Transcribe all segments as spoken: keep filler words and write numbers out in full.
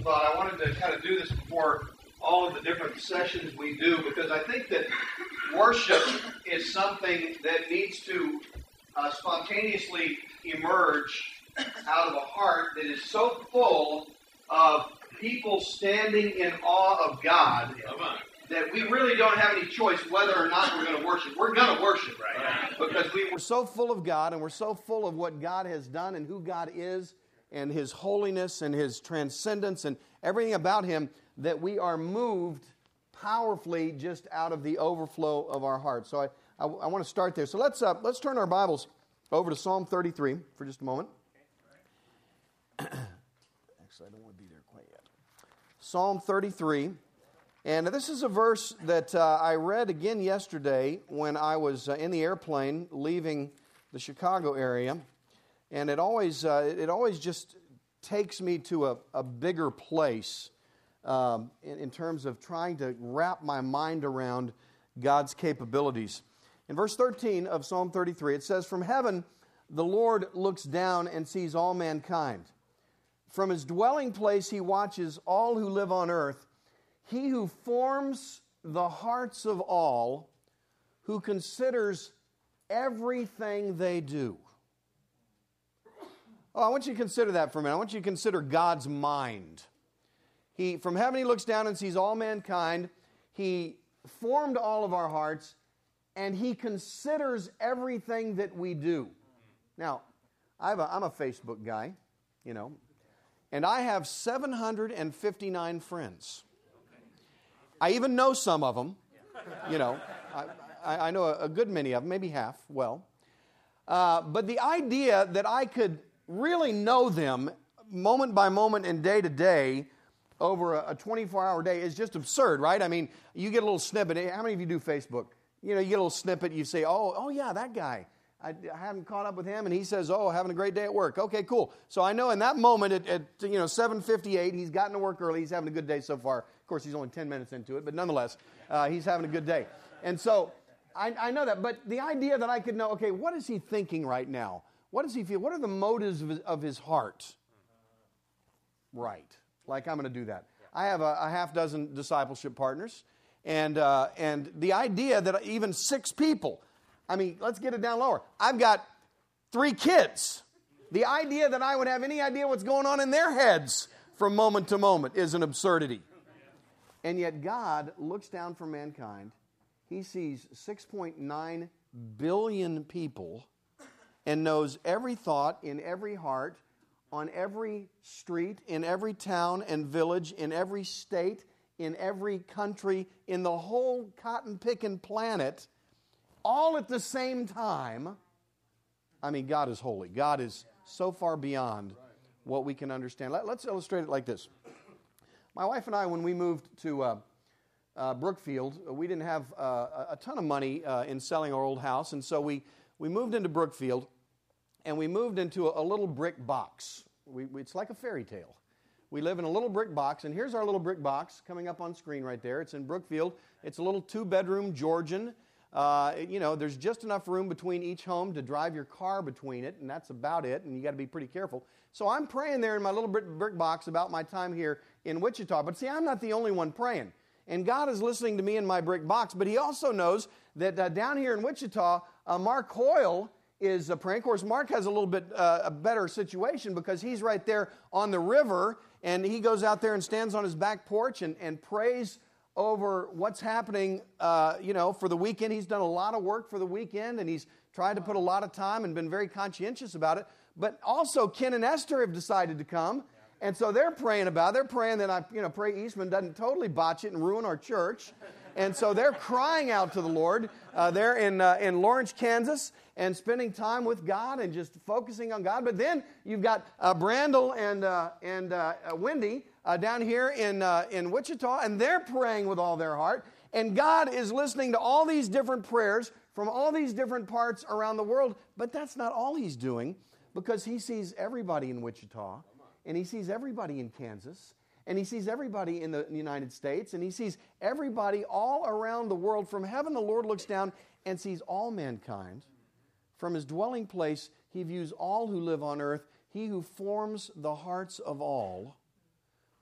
thought. I wanted to kind of do this before all of the different sessions we do, because I think that worship is something that needs to uh, spontaneously emerge out of a heart that is so full of people standing in awe of God that we really don't have any choice whether or not we're going to worship. We're going to worship, right? Because we We're so full of God, and we're so full of what God has done and who God is and His holiness and His transcendence and everything about Him, that we are moved powerfully just out of the overflow of our hearts. So I, I, I want to start there. So let's uh, let's turn our Bibles over to Psalm thirty-three for just a moment. Actually, I don't want to be there quite yet. Psalm thirty-three. And this is a verse that uh, I read again yesterday when I was uh, in the airplane leaving the Chicago area. And it always uh, it always just takes me to a, a bigger place um, in, in terms of trying to wrap my mind around God's capabilities. In verse thirteen of Psalm thirty-three, it says, "From heaven the Lord looks down and sees all mankind. From His dwelling place He watches all who live on earth. He who forms the hearts of all, who considers everything they do." Oh, I want you to consider that for a minute. I want you to consider God's mind. He, from heaven He looks down and sees all mankind. He formed all of our hearts, and He considers everything that we do. Now, I have a, I'm a Facebook guy, you know, and I have seven hundred fifty-nine friends. I even know some of them, you know. I, I, I know a, a good many of them, maybe half, well. Uh, but the idea that I could really know them moment by moment and day to day over a twenty-four hour day is just absurd, right? I mean, you get a little snippet. How many of you do Facebook? You know, you get a little snippet, you say, oh, oh yeah, that guy. I, I haven't caught up with him, and he says, oh, having a great day at work. Okay, cool. So I know in that moment at, at you know seven fifty-eight, he's gotten to work early. He's having a good day so far. Of course, he's only ten minutes into it, but nonetheless, uh, he's having a good day. And so I, I know that. But the idea that I could know, okay, what is he thinking right now? What does he feel? What are the motives of his, of his heart? Right. Like I'm going to do that. I have a, a half dozen discipleship partners, and uh, and the idea that even six people, I mean, let's get it down lower. I've got three kids. The idea that I would have any idea what's going on in their heads from moment to moment is an absurdity. And yet God looks down from mankind. He sees six point nine billion people and knows every thought in every heart, on every street, in every town and village, in every state, in every country, in the whole cotton-picking planet, all at the same time. I mean, God is holy. God is so far beyond what we can understand. Let, let's illustrate it like this. My wife and I, when we moved to uh, uh, Brookfield, we didn't have uh, a ton of money uh, in selling our old house, and so we, we moved into Brookfield, and we moved into a, a little brick box. We, we, it's like a fairy tale. We live in a little brick box, and here's our little brick box coming up on screen right there. It's in Brookfield. It's a little two-bedroom Georgian. Uh, you know, there's just enough room between each home to drive your car between it, and that's about it, and you got to be pretty careful. So I'm praying there in my little brick, brick box about my time here in Wichita. But see, I'm not the only one praying. And God is listening to me in my brick box, but He also knows that uh, down here in Wichita, uh, Mark Hoyle is uh, praying. Of course, Mark has a little bit uh, a better situation because he's right there on the river, and he goes out there and stands on his back porch and, and prays over what's happening, uh, you know, for the weekend. He's done a lot of work for the weekend, and he's tried to put a lot of time and been very conscientious about it. But also, Ken and Esther have decided to come, and so they're praying about it. They're praying that I, you know, pray Eastman doesn't totally botch it and ruin our church. And so they're crying out to the Lord. Uh, they're in uh, in Lawrence, Kansas, and spending time with God and just focusing on God. But then you've got uh, Brandel and uh, and uh, Wendy uh, down here in uh, in Wichita, and they're praying with all their heart. And God is listening to all these different prayers from all these different parts around the world. But that's not all He's doing, because He sees everybody in Wichita, and He sees everybody in Kansas, and He sees everybody in the United States, and He sees everybody all around the world. From heaven, the Lord looks down and sees all mankind. From His dwelling place, He views all who live on earth. He who forms the hearts of all,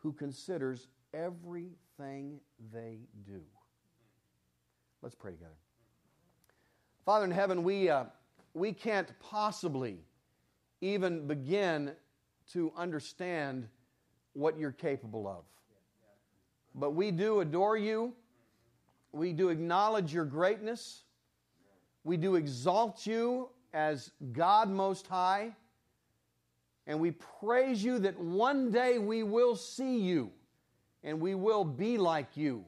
who considers everything they do. Let's pray together. Father in heaven, we, uh, we can't possibly even begin to understand what you're capable of. But we do adore you. We do acknowledge your greatness. We do exalt you as God Most High. And we praise you that one day we will see you and we will be like you.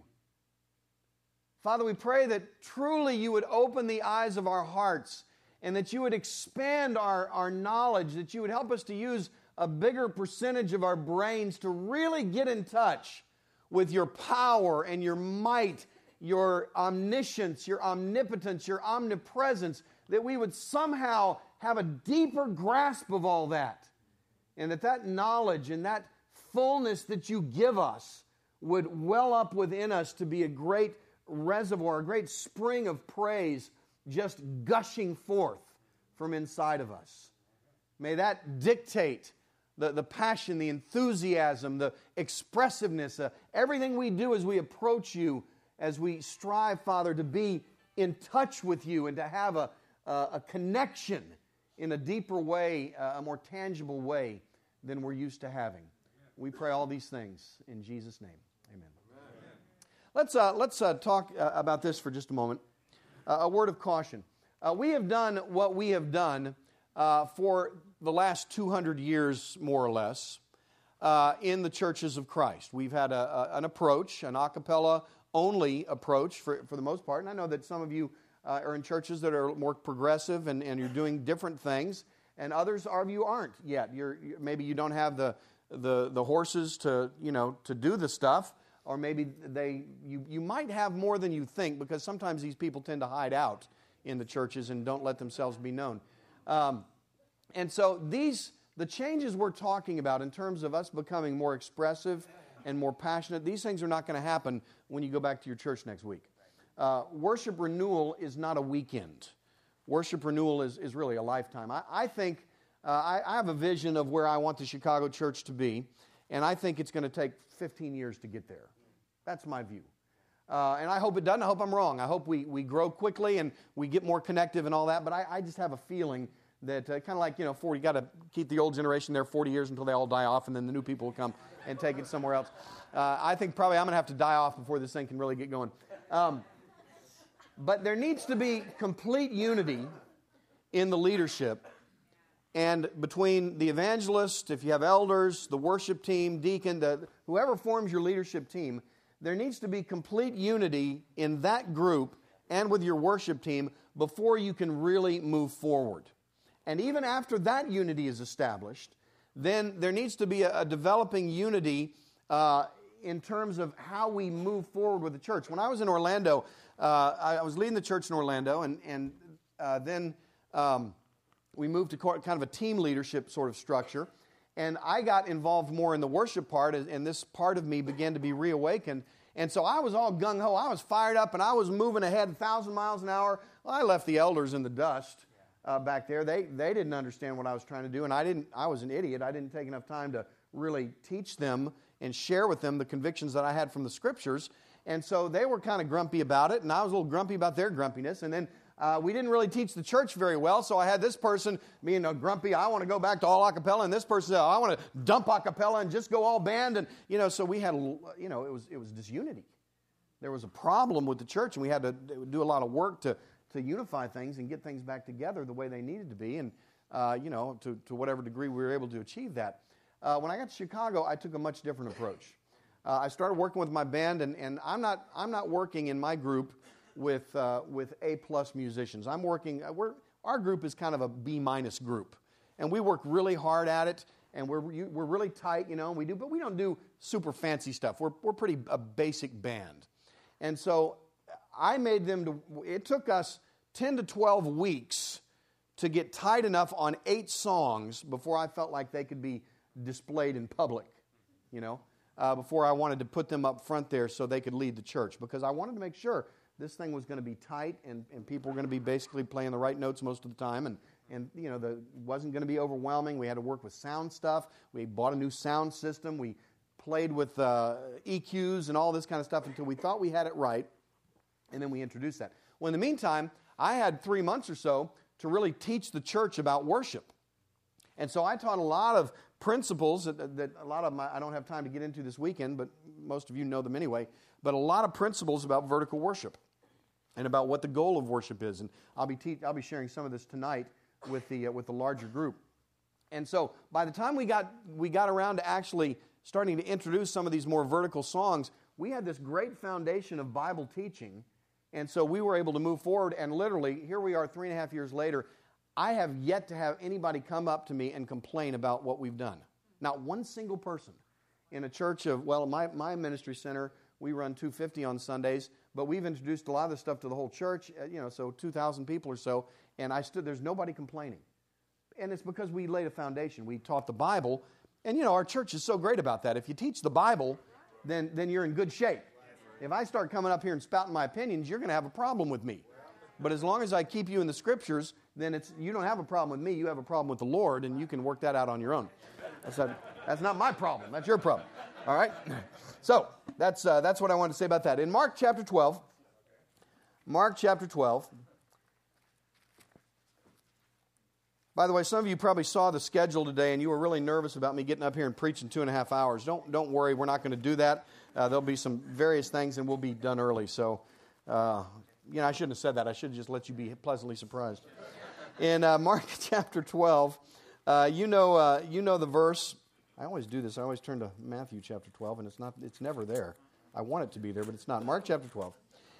Father, we pray that truly you would open the eyes of our hearts and that you would expand our, our knowledge, that you would help us to use a bigger percentage of our brains to really get in touch with your power and your might, your omniscience, your omnipotence, your omnipresence, that we would somehow have a deeper grasp of all that, and that that knowledge and that fullness that you give us would well up within us to be a great reservoir, a great spring of praise just gushing forth from inside of us. May that dictate the, the passion, the enthusiasm, the expressiveness, uh, everything we do as we approach you, as we strive, Father, to be in touch with you and to have a, a, a connection in a deeper way, uh, a more tangible way than we're used to having. We pray all these things in Jesus' name. Amen. Amen. Let's, uh, let's uh, talk uh, about this for just a moment. Uh, a word of caution. Uh, we have done what we have done uh, for the last two hundred years, more or less, uh, in the churches of Christ. We've had a, a, an approach, an a cappella only approach for, for the most part. And I know that some of you uh, are in churches that are more progressive and, and you're doing different things, and others of you aren't yet. You're, maybe you don't have the, the, the horses to, you know, to do the stuff. Or maybe they you, you might have more than you think, because sometimes these people tend to hide out in the churches and don't let themselves be known. Um, and so these the changes we're talking about in terms of us becoming more expressive and more passionate, these things are not going to happen when you go back to your church next week. Uh, worship renewal is not a weekend. Worship renewal is, is really a lifetime. I, I think uh, I, I have a vision of where I want the Chicago church to be, and I think it's going to take fifteen years to get there. That's my view. Uh, and I hope it doesn't. I hope I'm wrong. I hope we, we grow quickly and we get more connective and all that. But I, I just have a feeling that uh, kind of like, you know, forty, you got to keep the old generation there forty years until they all die off, and then the new people will come and take it somewhere else. Uh, I think probably I'm going to have to die off before this thing can really get going. Um, but there needs to be complete unity in the leadership, and between the evangelist, if you have elders, the worship team, deacon, the, whoever forms your leadership team, there needs to be complete unity in that group and with your worship team before you can really move forward. And even after that unity is established, then there needs to be a, a developing unity uh, in terms of how we move forward with the church. When I was in Orlando, uh, I was leading the church in Orlando, and, and uh, then um, we moved to kind of a team leadership sort of structure. And I got involved more in the worship part, and this part of me began to be reawakened. And so I was all gung-ho. I was fired up, and I was moving ahead a thousand miles an hour. Well, I left the elders in the dust uh, back there. They they didn't understand what I was trying to do, and I didn't. I was an idiot. I didn't take enough time to really teach them and share with them the convictions that I had from the Scriptures. And so they were kind of grumpy about it, and I was a little grumpy about their grumpiness. And then Uh, we didn't really teach the church very well, so I had this person being a grumpy, I want to go back to all a cappella, and this person said, I want to dump a cappella and just go all band, and you know, so we had, you know, it was it was disunity. There was a problem with the church, and we had to do a lot of work to to unify things and get things back together the way they needed to be, and uh, you know, to to whatever degree we were able to achieve that. Uh, when I got to Chicago, I took a much different approach. Uh, I started working with my band, and and I'm not I'm not working in my group with uh, with A-plus musicians. I'm working, uh, we're, our group is kind of a B-minus group. And we work really hard at it, and we're you, we're really tight, you know, and we do, but we don't do super fancy stuff. We're we're pretty a basic band. And so I made them to, it took us ten to twelve weeks to get tight enough on eight songs before I felt like they could be displayed in public, you know, uh, before I wanted to put them up front there so they could lead the church, because I wanted to make sure this thing was going to be tight, and, and people were going to be basically playing the right notes most of the time, and, and you know, the wasn't going to be overwhelming. We had to work with sound stuff. We bought a new sound system. We played with uh, E Qs and all this kind of stuff until we thought we had it right, and then we introduced that. Well, in the meantime, I had three months or so to really teach the church about worship. And so I taught a lot of principles that, that a lot of them I don't have time to get into this weekend, but most of you know them anyway, but a lot of principles about vertical worship and about what the goal of worship is. And I'll be te- I'll be sharing some of this tonight with the uh, with the larger group. And so by the time we got we got around to actually starting to introduce some of these more vertical songs, we had this great foundation of Bible teaching. And so we were able to move forward, and literally, here we are three and a half years later. I have yet to have anybody come up to me and complain about what we've done. Not one single person. In a church of, well, my, my ministry center, we run two hundred fifty on Sundays, but we've introduced a lot of this stuff to the whole church, you know, so two thousand people or so, and I stood, there's nobody complaining. And it's because we laid a foundation. We taught the Bible, and, you know, our church is so great about that. If you teach the Bible, then, then you're in good shape. If I start coming up here and spouting my opinions, you're going to have a problem with me. But as long as I keep you in the Scriptures, then it's you don't have a problem with me. You have a problem with the Lord, and you can work that out on your own. That's not, that's not my problem. That's your problem. All right? So that's uh, that's what I wanted to say about that. In Mark chapter twelve, Mark chapter twelve. By the way, some of you probably saw the schedule today, and you were really nervous about me getting up here and preaching two and a half hours. Don't don't worry, we're not going to do that. Uh, there'll be some various things, and we'll be done early. So, uh, you know, I shouldn't have said that. I should have just let you be pleasantly surprised. In uh, Mark chapter twelve, uh, you know, uh, you know the verse. I always do this. I always turn to Matthew chapter twelve, and it's not. It's never there. I want it to be there, but it's not. Mark chapter twelve.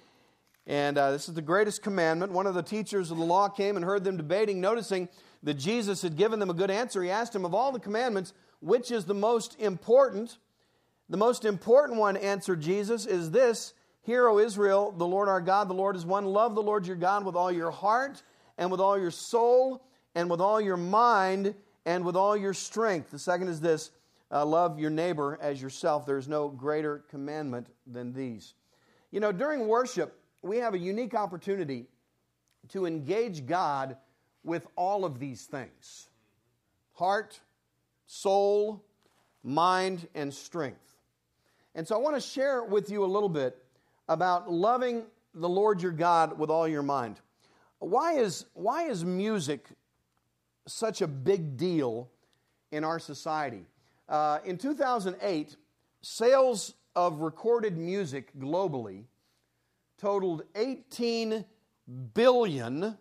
And uh, this is the greatest commandment. One of the teachers of the law came and heard them debating, noticing that Jesus had given them a good answer. He asked him, of all the commandments, which is the most important? The most important one, answered Jesus, is this: Hear, O Israel, the Lord our God, the Lord is one. Love the Lord your God with all your heart and with all your soul and with all your mind and with all your strength. The second is this: uh, love your neighbor as yourself. There is no greater commandment than these. You know, during worship, we have a unique opportunity to engage God with all of these things: heart, soul, mind, and strength. And so I want to share with you a little bit about loving the Lord your God with all your mind. Why is, why is music such a big deal in our society? Uh, in two thousand eight, sales of recorded music globally totaled eighteen billion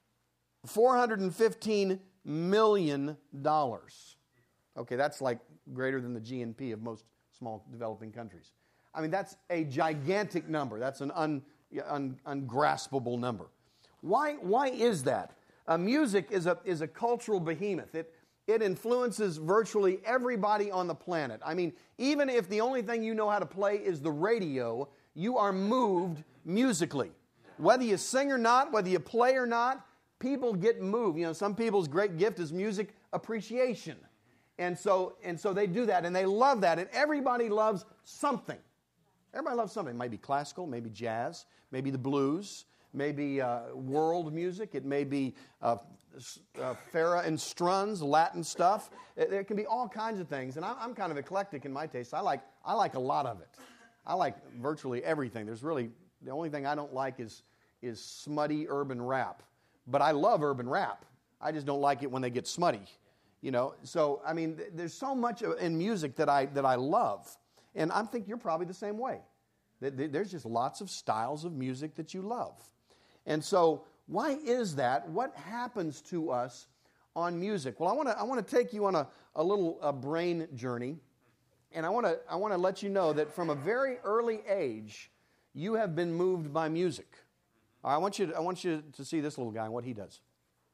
four hundred fifteen million dollars. Okay, that's like greater than the G N P of most small developing countries. I mean, that's a gigantic number. That's an un, un, ungraspable number. Why, why is that? Uh, music is a, is a cultural behemoth. It, it influences virtually everybody on the planet. I mean, even if the only thing you know how to play is the radio, you are moved musically. Whether you sing or not, whether you play or not, people get moved. You know, some people's great gift is music appreciation. And so, and so they do that, and they love that, and everybody loves something. Everybody loves something. It might be classical, maybe jazz, maybe the blues, maybe uh, world music. It may be uh, uh, Farrah and Strunz, Latin stuff. It, there can be all kinds of things, and I'm, I'm kind of eclectic in my taste. I like I like a lot of it. I like virtually everything. There's really the only thing I don't like is is smutty urban rap, but I love urban rap. I just don't like it when they get smutty. You know, so, I mean, there's so much in music that I that I love. And I think you're probably the same way. There's just lots of styles of music that you love. And so, why is that? What happens to us on music? Well, I want to I want to take you on a, a little a brain journey. And I want to I want to let you know that from a very early age, you have been moved by music. I want you to, I want you to see this little guy and what he does.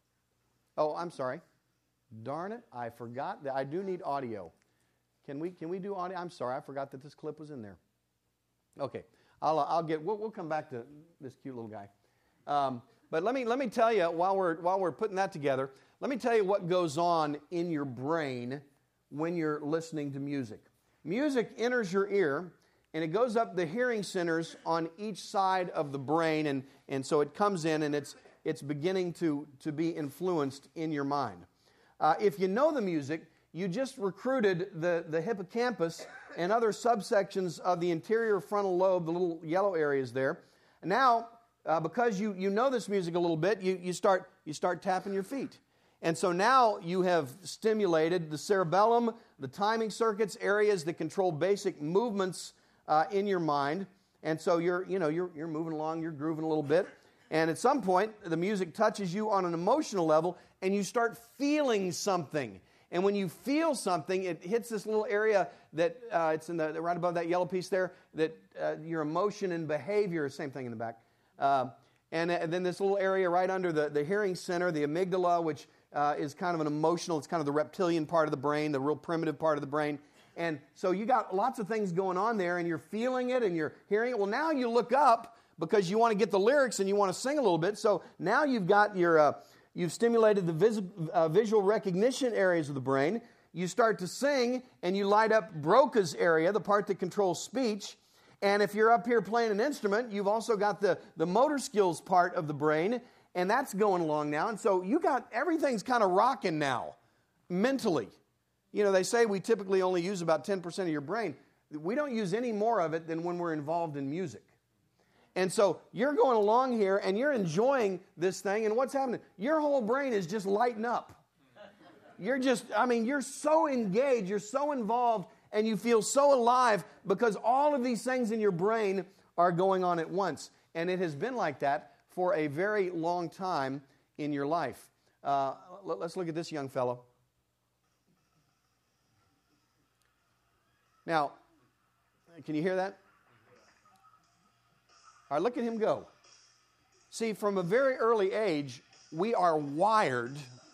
Oh, I'm sorry. Darn it, I forgot that I do need audio. Can we can we do audio? I'm sorry, I forgot that this clip was in there. Okay, I'll I'll get we'll, we'll come back to this cute little guy. Um, but let me let me tell you while we're while we're putting that together, let me tell you what goes on in your brain when you're listening to music. Music enters your ear and it goes up the hearing centers on each side of the brain, and, and so it comes in and it's it's beginning to, to be influenced in your mind. Uh, if you know the music, you just recruited the, the hippocampus and other subsections of the anterior frontal lobe, the little yellow areas there. And now, uh, because you, you know this music a little bit, you, you, start, you start tapping your feet. And so now you have stimulated the cerebellum, the timing circuits, areas that control basic movements uh, in your mind. And so you're, you know, you're, you're moving along, you're grooving a little bit. And at some point, the music touches you on an emotional level, and you start feeling something. And when you feel something, it hits this little area that uh, it's in the right above that yellow piece there, that uh, your emotion and behavior, same thing in the back. Uh, and, and then this little area right under the, the hearing center, the amygdala, which uh, is kind of an emotional, it's kind of the reptilian part of the brain, the real primitive part of the brain. And so you got lots of things going on there, and you're feeling it and you're hearing it. Well, now you look up because you want to get the lyrics and you want to sing a little bit. So now you've got your... Uh, You've stimulated the vis- uh, visual recognition areas of the brain. You start to sing, and you light up Broca's area, the part that controls speech. And if you're up here playing an instrument, you've also got the, the motor skills part of the brain, and that's going along now. And so you got everything's kind of rocking now, mentally. You know, they say we typically only use about ten percent of your brain. We don't use any more of it than when we're involved in music. And so you're going along here, and you're enjoying this thing, and what's happening? Your whole brain is just lighting up. You're just, I mean, you're so engaged, you're so involved, and you feel so alive because all of these things in your brain are going on at once. And it has been like that for a very long time in your life. Uh, let's look at this young fellow. Now, can you hear that? All right, look at him go. See, from a very early age, we are wired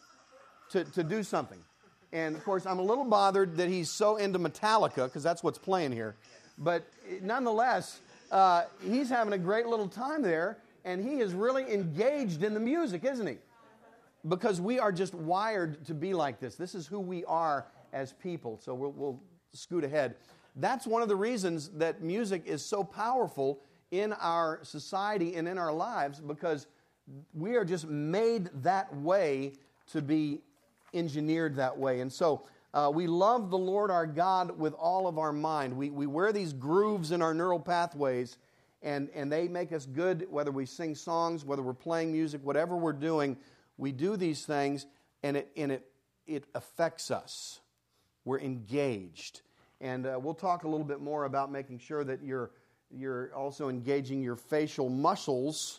to, to do something. And, of course, I'm a little bothered that he's so into Metallica, because that's what's playing here. But nonetheless, uh, he's having a great little time there, and he is really engaged in the music, isn't he? Because we are just wired to be like this. This is who we are as people. So we'll, we'll scoot ahead. That's one of the reasons that music is so powerful in our society and in our lives, because we are just made that way, to be engineered that way. And so uh, we love the Lord our God with all of our mind. We, we wear these grooves in our neural pathways, and, and they make us good, whether we sing songs, whether we're playing music, whatever we're doing. We do these things, and it, and it, it affects us. We're engaged. And uh, we'll talk a little bit more about making sure that you're You're also engaging your facial muscles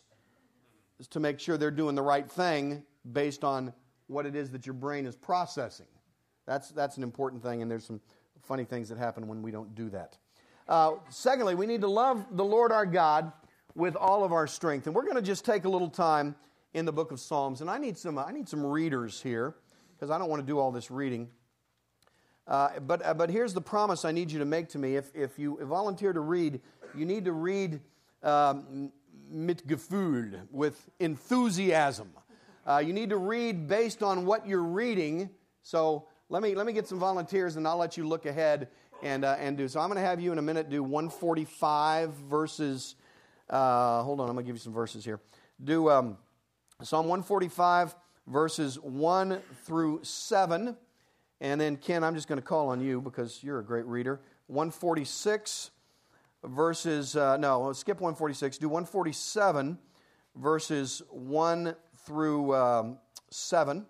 to make sure they're doing the right thing based on what it is that your brain is processing. That's, that's an important thing, and there's some funny things that happen when we don't do that. Uh, secondly, we need to love the Lord our God with all of our strength. And we're going to just take a little time in the book of Psalms. And I need some, I need some readers here, because I don't want to do all this reading. Uh, but uh, but here's the promise I need you to make to me. If if you volunteer to read, you need to read um, mit Gefühl, with enthusiasm. Uh, you need to read based on what you're reading. So let me let me get some volunteers, and I'll let you look ahead and uh, and do. So I'm going to have you in a minute do one forty-five verses. Uh, hold on, I'm going to give you some verses here. Do um, Psalm one forty-five verses one through seven. And then, Ken, I'm just going to call on you because you're a great reader. one forty-six verses, uh, no, skip one forty-six. Do one forty-seven verses one through um, seven.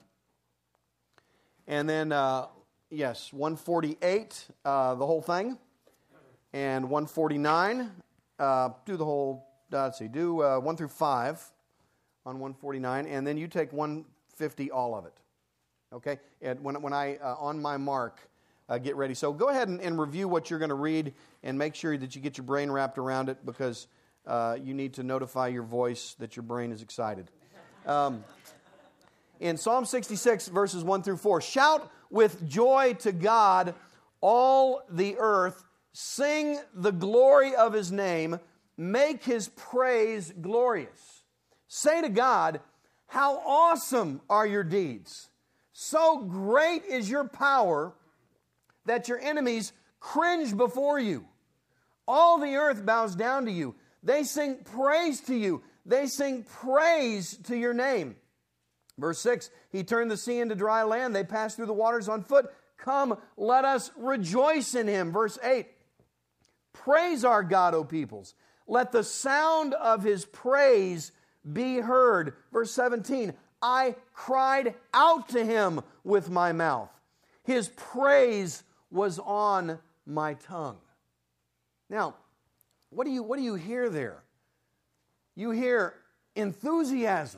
And then, uh, yes, one forty-eight, uh, the whole thing. And one forty-nine, uh, do the whole, uh, let's see, do uh, one through five on one forty-nine. And then you take one fifty, all of it. Okay, and when, when I, uh, on my mark, uh, get ready. So go ahead and, and review what you're going to read, and make sure that you get your brain wrapped around it, because uh, you need to notify your voice that your brain is excited. Um, in Psalm sixty-six, verses one through four, shout with joy to God, all the earth. Sing the glory of His name. Make His praise glorious. Say to God, how awesome are your deeds! So great is your power that your enemies cringe before you. All the earth bows down to you. They sing praise to you. They sing praise to your name. Verse six, He turned the sea into dry land. They passed through the waters on foot. Come, let us rejoice in him. Verse eight, praise our God, O peoples. Let the sound of his praise be heard. Verse seventeen, I cried out to him with my mouth. His praise was on my tongue. Now, what do you, what do you hear there? You hear enthusiasm.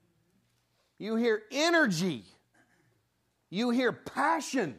You hear energy. You hear passion.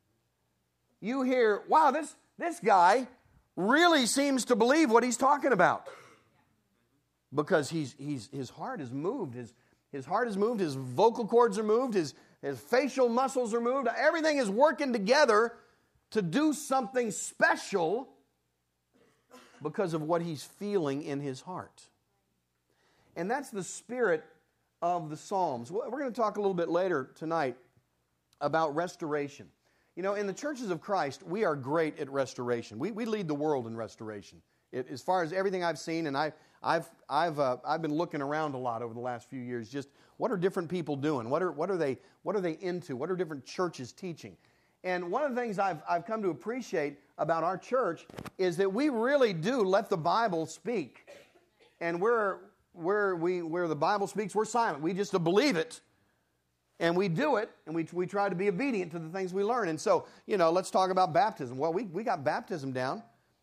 You hear, wow, this, this guy really seems to believe what he's talking about. Because he's, he's, his heart is moved. His, his heart is moved. His vocal cords are moved. His, his facial muscles are moved. Everything is working together to do something special because of what he's feeling in his heart. And that's the spirit of the Psalms. We're going to talk a little bit later tonight about restoration. You know, in the churches of Christ, we are great at restoration. We, we lead the world in restoration. It, as far as everything I've seen, and I, I've, I've, uh, I've been looking around a lot over the last few years, just what are different people doing? What are, what are they, what are they into? What are different churches teaching? And one of the things I've, I've come to appreciate about our church is that we really do let the Bible speak. And we're, where, we, where the Bible speaks, we're silent. We just believe it. And we do it, and we we try to be obedient to the things we learn. And so, you know, let's talk about baptism. Well, we, we got baptism down.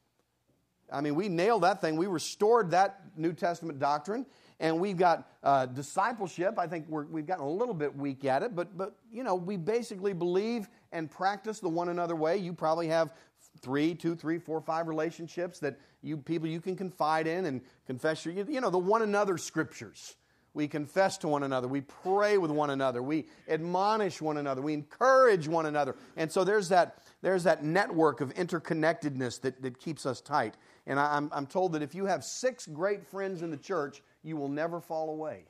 I mean, we nailed that thing. We restored that New Testament doctrine. And we've got uh, discipleship. I think we're, we've gotten a little bit weak at it. But, but, you know, we basically believe and practice the one another way. You probably have three, two, three, four, five relationships that you people you can confide in and confess your, you know, the one another scriptures. We confess to one another. We pray with one another. We admonish one another. We encourage one another. And so there's that, there's that network of interconnectedness that, that keeps us tight. And I, I'm, I'm told that if you have six great friends in the church, you will never fall away.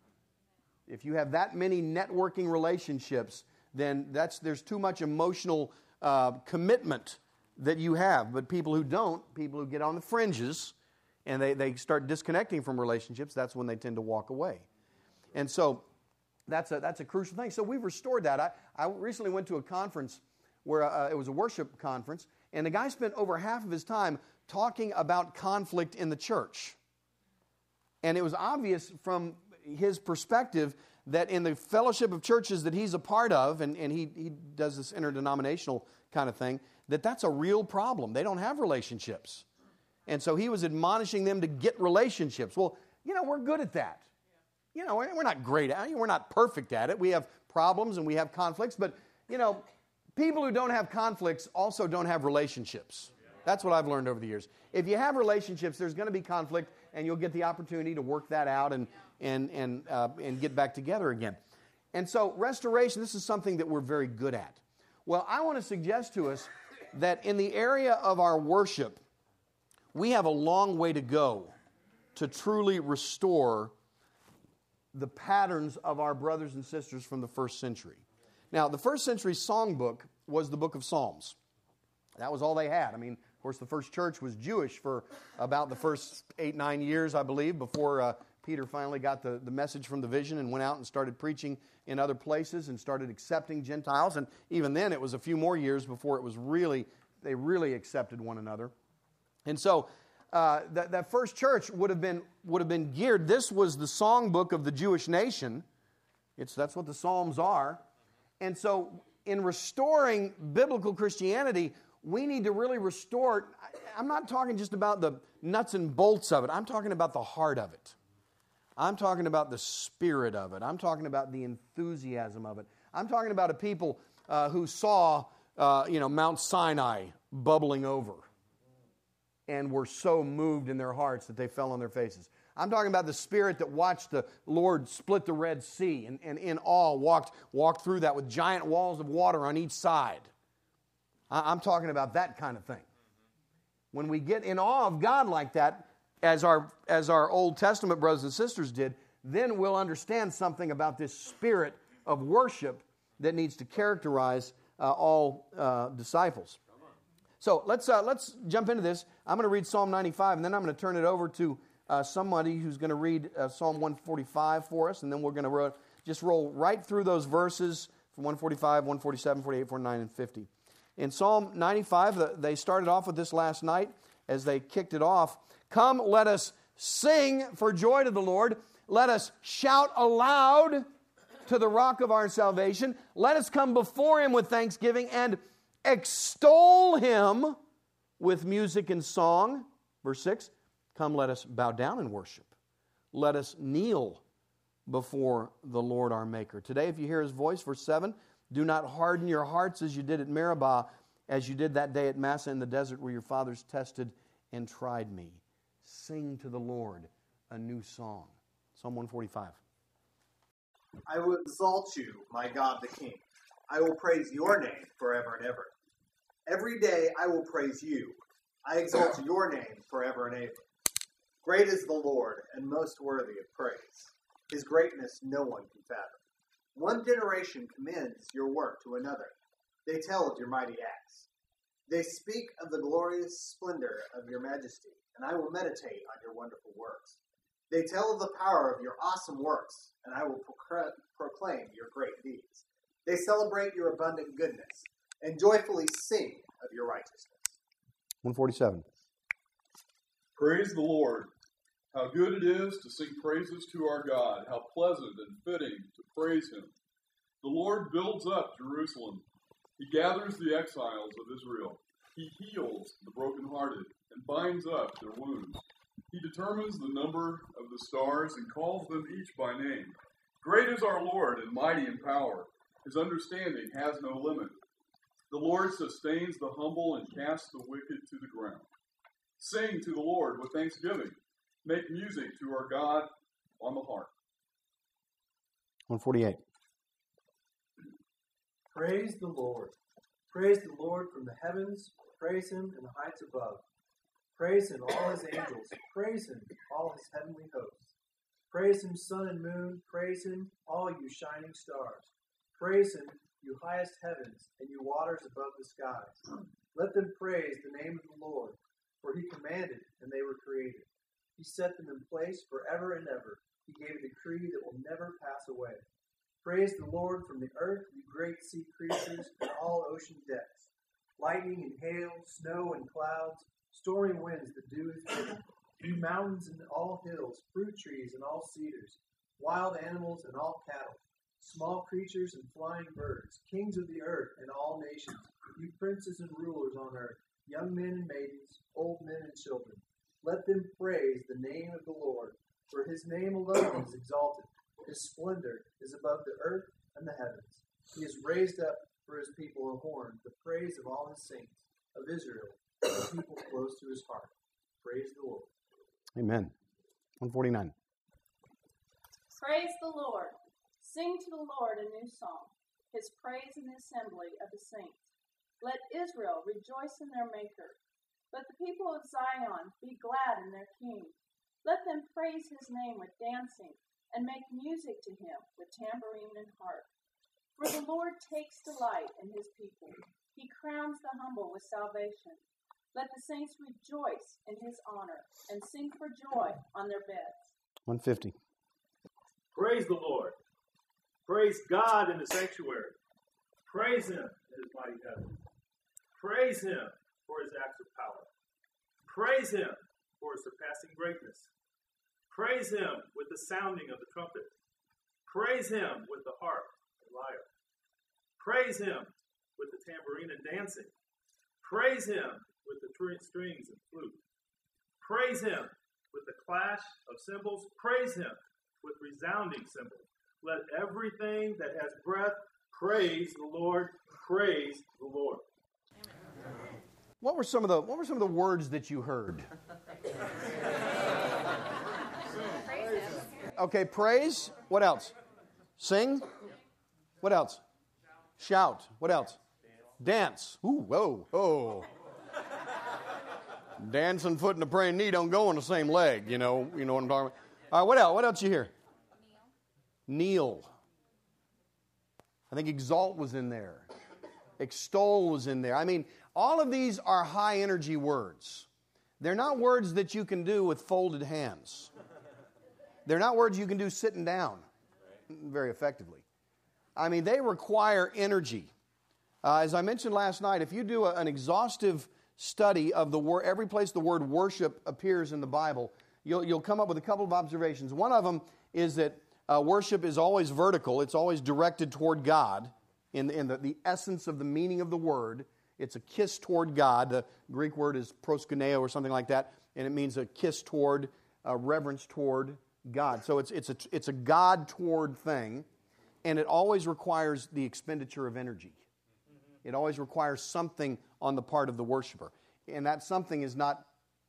If you have that many networking relationships, then that's there's too much emotional uh, commitment that you have. But people who don't, people who get on the fringes, and they, they start disconnecting from relationships, that's when they tend to walk away. And so that's a, that's a crucial thing. So we've restored that. I, I recently went to a conference where uh, it was a worship conference, and the guy spent over half of his time talking about conflict in the church. And it was obvious from his perspective that in the fellowship of churches that he's a part of, and, and he, he does this interdenominational kind of thing, that that's a real problem. They don't have relationships. And so he was admonishing them to get relationships. Well, you know, we're good at that. You know, we're not great at it. We're not perfect at it. We have problems and we have conflicts. But, you know, people who don't have conflicts also don't have relationships. That's what I've learned over the years. If you have relationships, there's going to be conflict, and you'll get the opportunity to work that out and, and, and, uh, and get back together again. And so restoration, this is something that we're very good at. Well, I want to suggest to us that in the area of our worship, we have a long way to go to truly restore the patterns of our brothers and sisters from the first century. Now, the first century songbook was the book of Psalms. That was all they had. I mean, of course, the first church was Jewish for about the first eight, nine years, I believe, before uh, Peter finally got the, the message from the vision and went out and started preaching in other places and started accepting Gentiles. And even then, it was a few more years before it was really, they really accepted one another. And so uh, that, that first church would have been would have been geared. This was the songbook of the Jewish nation. It's that's what the Psalms are. And so in restoring biblical Christianity, we need to really restore. I'm not talking just about the nuts and bolts of it. I'm talking about the heart of it. I'm talking about the spirit of it. I'm talking about the enthusiasm of it. I'm talking about a people uh, who saw, uh, you know, Mount Sinai bubbling over, and were so moved in their hearts that they fell on their faces. I'm talking about the spirit that watched the Lord split the Red Sea and, and in awe walked, walked through that with giant walls of water on each side. I'm talking about that kind of thing. When we get in awe of God like that, as our, as our Old Testament brothers and sisters did, then we'll understand something about this spirit of worship that needs to characterize uh, all uh, disciples. So let's uh, let's jump into this. I'm going to read Psalm ninety-five, and then I'm going to turn it over to uh, somebody who's going to read uh, Psalm one forty-five for us, and then we're going to ro- just roll right through those verses from one forty-five, one forty-seven, forty-eight, forty-nine, and fifty. In Psalm ninety-five, they started off with this last night as they kicked it off. Come, let us sing for joy to the Lord. Let us shout aloud to the rock of our salvation. Let us come before Him with thanksgiving and extol Him with music and song. Verse six, come, let us bow down and worship. Let us kneel before the Lord our Maker. Today, if you hear His voice, verse seven, do not harden your hearts as you did at Meribah, as you did that day at Massah in the desert where your fathers tested and tried me. Sing to the Lord a new song. Psalm one forty-five. I will exalt you, my God the King. I will praise your name forever and ever. Every day I will praise you. I exalt your name forever and ever. Great is the Lord, and most worthy of praise. His greatness no one can fathom. One generation commends your work to another. They tell of your mighty acts. They speak of the glorious splendor of your majesty, and I will meditate on your wonderful works. They tell of the power of your awesome works, and I will procl- proclaim your great deeds. They celebrate your abundant goodness, and joyfully sing of your righteousness. one forty-seven. Praise the Lord. How good it is to sing praises to our God. How pleasant and fitting to praise Him. The Lord builds up Jerusalem. He gathers the exiles of Israel. He heals the brokenhearted and binds up their wounds. He determines the number of the stars and calls them each by name. Great is our Lord and mighty in power. His understanding has no limit. The Lord sustains the humble and casts the wicked to the ground. Sing to the Lord with thanksgiving. Make music to our God on the harp. one forty-eight. Praise the Lord. Praise the Lord from the heavens. Praise Him in the heights above. Praise Him, all His angels. Praise Him, all His heavenly hosts. Praise Him, sun and moon. Praise Him, all you shining stars. Praise Him, you highest heavens, and you waters above the skies. Let them praise the name of the Lord, for He commanded, and they were created. He set them in place forever and ever. He gave a decree that will never pass away. Praise the Lord from the earth, you great sea creatures, and all ocean depths. Lightning and hail, snow and clouds, stormy winds the dew is given. You mountains and all hills, fruit trees and all cedars, wild animals and all cattle, small creatures and flying birds, kings of the earth and all nations, you princes and rulers on earth, young men and maidens, old men and children. Let them praise the name of the Lord, for His name alone is exalted. His splendor is above the earth and the heavens. He has raised up for His people a horn, the praise of all His saints, of Israel, a people close to His heart. Praise the Lord. Amen. one forty-nine. Praise the Lord. Sing to the Lord a new song, His praise in the assembly of the saints. Let Israel rejoice in their Maker. Let the people of Zion be glad in their King. Let them praise His name with dancing and make music to Him with tambourine and harp. For the Lord takes delight in His people. He crowns the humble with salvation. Let the saints rejoice in His honor and sing for joy on their beds. one fifty. Praise the Lord. Praise God in the sanctuary. Praise Him in His mighty heaven. Praise Him for His acts of power. Praise Him for His surpassing greatness. Praise Him with the sounding of the trumpet. Praise Him with the harp and lyre. Praise Him with the tambourine and dancing. Praise Him with the strings and flute. Praise Him with the clash of cymbals. Praise Him with resounding cymbals. Let everything that has breath praise the Lord. Praise the Lord. What were some of the What were some of the words that you heard? Okay, praise. What else? Sing. What else? Shout. What else? Dance. Ooh, whoa, whoa. Dancing foot and a praying knee don't go on the same leg. You know, you know what I'm talking about. All right, what else? What else you hear? Kneel. Kneel. I think exalt was in there. Extol was in there. I mean, all of these are high energy words. They're not words that you can do with folded hands. They're not words you can do sitting down very effectively. I mean, they require energy. Uh, as I mentioned last night, if you do a, an exhaustive study of the word, every place the word worship appears in the Bible, you'll, you'll come up with a couple of observations. One of them is that uh, worship is always vertical. It's always directed toward God in, in the, the essence of the meaning of the word. It's a kiss toward God. The Greek word is proskuneo or something like that, and it means a kiss toward, uh, reverence toward God. So it's, it's, a, it's a God toward thing, and it always requires the expenditure of energy. It always requires something on the part of the worshiper. And that something is not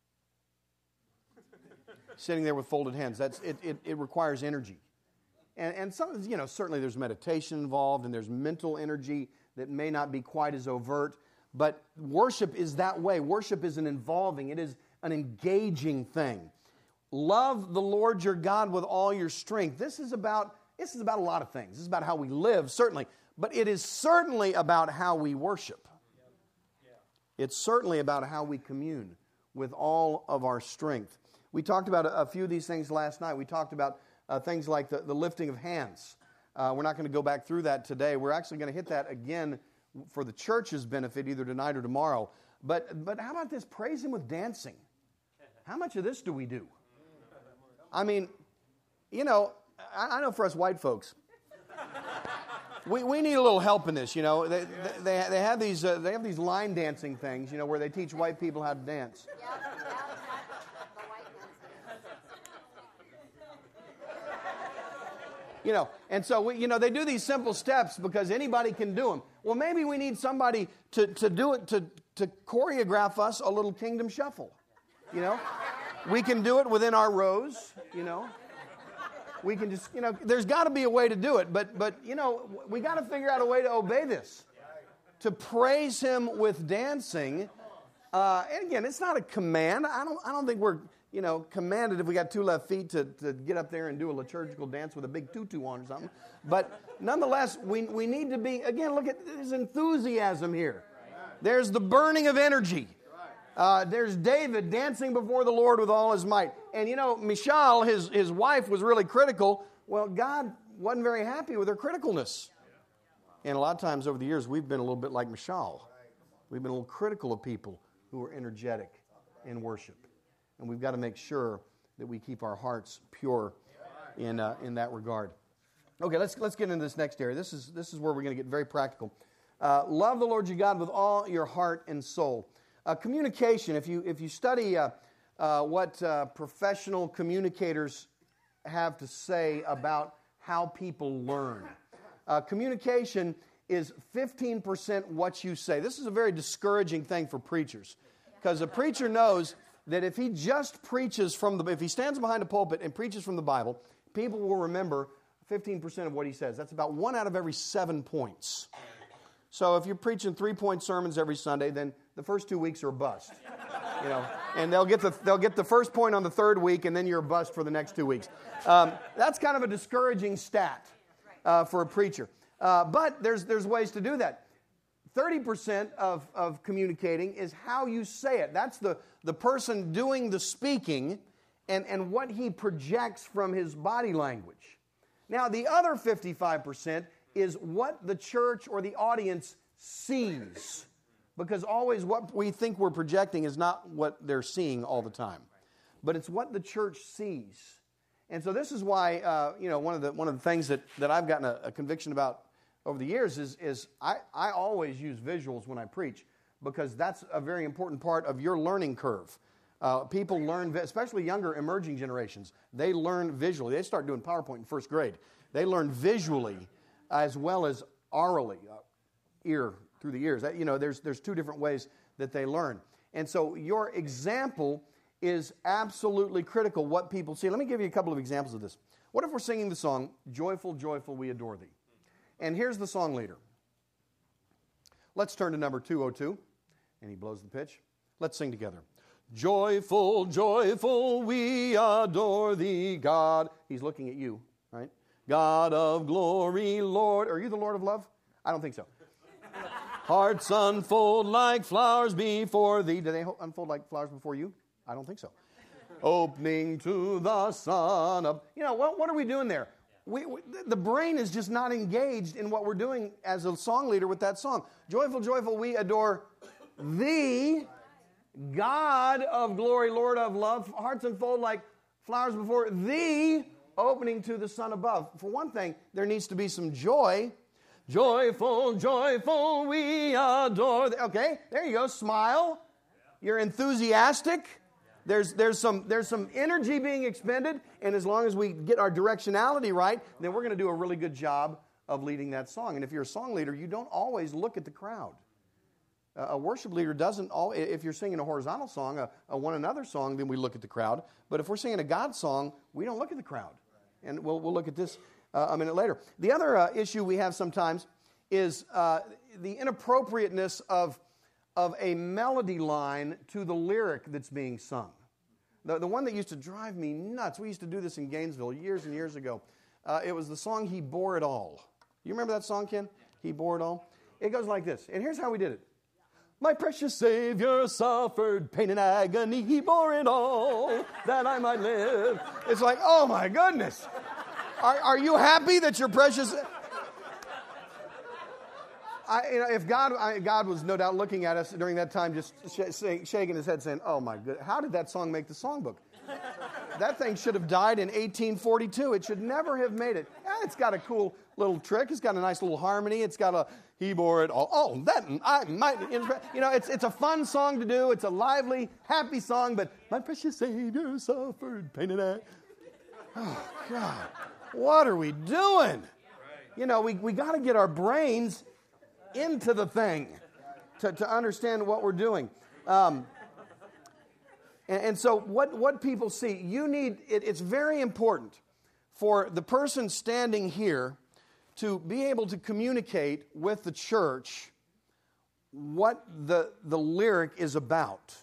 sitting there with folded hands. That's it, it, it requires energy. And, and some, you know, certainly there's meditation involved and there's mental energy that may not be quite as overt. But worship is that way. Worship is an involving, it is an engaging thing. Love the Lord your God with all your strength. This is about, this is about a lot of things. This is about how we live, certainly. But it is certainly about how we worship. It's certainly about how we commune with all of our strength. We talked about a, a few of these things last night. We talked about uh, things like the, the lifting of hands. Uh, we're not going to go back through that today. We're actually going to hit that again for the church's benefit either tonight or tomorrow. But, but how about this? Praise Him with dancing. How much of this do we do? I mean, you know, I, I know for us white folks, We we need a little help in this, you know. They they, they have these uh, they have these line dancing things, you know, where they teach white people how to dance. Yeah, yeah, the white You know, and so we, you know they do these simple steps because anybody can do them. Well, maybe we need somebody to, to do it to to choreograph us a little kingdom shuffle. You know, we can do it within our rows. You know. We can just, you know, there's got to be a way to do it, but, but you know, we got to figure out a way to obey this. To praise Him with dancing, uh, and again, it's not a command. I don't, I don't think we're, you know, commanded if we got two left feet to, to get up there and do a liturgical dance with a big tutu on or something. But nonetheless, we, we need to be, again, look at this enthusiasm here. There's the burning of energy. Uh, there's David dancing before the Lord with all his might. And you know, Michal, his, his wife, was really critical. Well, God wasn't very happy with her criticalness. And a lot of times over the years, we've been a little bit like Michal. We've been a little critical of people who are energetic in worship. And we've got to make sure that we keep our hearts pure in uh, in that regard. Okay, let's let's get into this next area. This is, this is where we're going to get very practical. Uh, love the Lord your God with all your heart and soul. Uh, communication, if you if you study uh, uh, what uh, professional communicators have to say about how people learn, uh, communication is fifteen percent what you say. This is a very discouraging thing for preachers, because a preacher knows that if he just preaches from the, if he stands behind a pulpit and preaches from the Bible, people will remember fifteen percent of what he says. That's about one out of every seven points. So if you're preaching three-point sermons every Sunday, then the first two weeks are a bust, you know, and they'll get the they'll get the first point on the third week, and then you're a bust for the next two weeks. Um, that's kind of a discouraging stat uh, for a preacher. Uh, but there's there's ways to do that. thirty percent of, of communicating is how you say it. That's the, the person doing the speaking and, and what he projects from his body language. Now, the other fifty-five percent is what the church or the audience sees. Because always what we think we're projecting is not what they're seeing all the time. But it's what the church sees. And so this is why, uh, you know, one of the one of the things that, that I've gotten a, a conviction about over the years is, is I, I always use visuals when I preach, because that's a very important part of your learning curve. Uh, people learn, especially younger emerging generations, they learn visually. They start doing PowerPoint in first grade. They learn visually as well as orally, uh, ear through the ears. That, you know, there's there's two different ways that they learn. And so your example is absolutely critical, what people see. Let me give you a couple of examples of this. What if we're singing the song, Joyful, Joyful, We Adore Thee? And here's the song leader. Let's turn to number two oh two. And he blows the pitch. Let's sing together. Joyful, joyful, we adore thee, God. He's looking at you, right? God of glory, Lord. Are you the Lord of love? I don't think so. Hearts unfold like flowers before thee. Do they unfold like flowers before you? I don't think so. Opening to the sun of... You know, what, what are we doing there? we, we, the brain is just not engaged in what we're doing as a song leader with that song. Joyful, joyful, we adore thee, God of glory, Lord of love, hearts unfold like flowers before thee, opening to the sun above. For one thing, there needs to be some joy. Joyful, joyful, we adore thee. Okay, there you go. Smile. You're enthusiastic. There's, there's, some, there's some energy being expended, and as long as we get our directionality right, then we're going to do a really good job of leading that song. And if you're a song leader, you don't always look at the crowd. Uh, a worship leader doesn't, all, if you're singing a horizontal song, a, a one another song, then we look at the crowd. But if we're singing a God song, we don't look at the crowd. And we'll, we'll look at this uh, a minute later. The other uh, issue we have sometimes is uh, the inappropriateness of of a melody line to the lyric that's being sung. The, the one that used to drive me nuts, we used to do this in Gainesville years and years ago. Uh, it was the song, He Bore It All. You remember that song, Ken? He Bore It All? It goes like this, and here's how we did it. My precious Savior suffered pain and agony, He bore it all, that I might live. It's like, oh my goodness. Are, are you happy that your precious... I, you know, if God, I, God was no doubt looking at us during that time, just sh- shaking his head, saying, "Oh my good, how did that song make the songbook? That thing should have died in eighteen forty-two. It should never have made it. Yeah, it's got a cool little trick. It's got a nice little harmony. It's got a He bore it all. Oh, that I might, you know, it's it's a fun song to do. It's a lively, happy song. But my precious Savior suffered pain and agony. Oh God, what are we doing? You know, we we got to get our brains into the thing to, to understand what we're doing. Um, and, and so what, what people see, you need, it, it's very important for the person standing here to be able to communicate with the church what the, the lyric is about.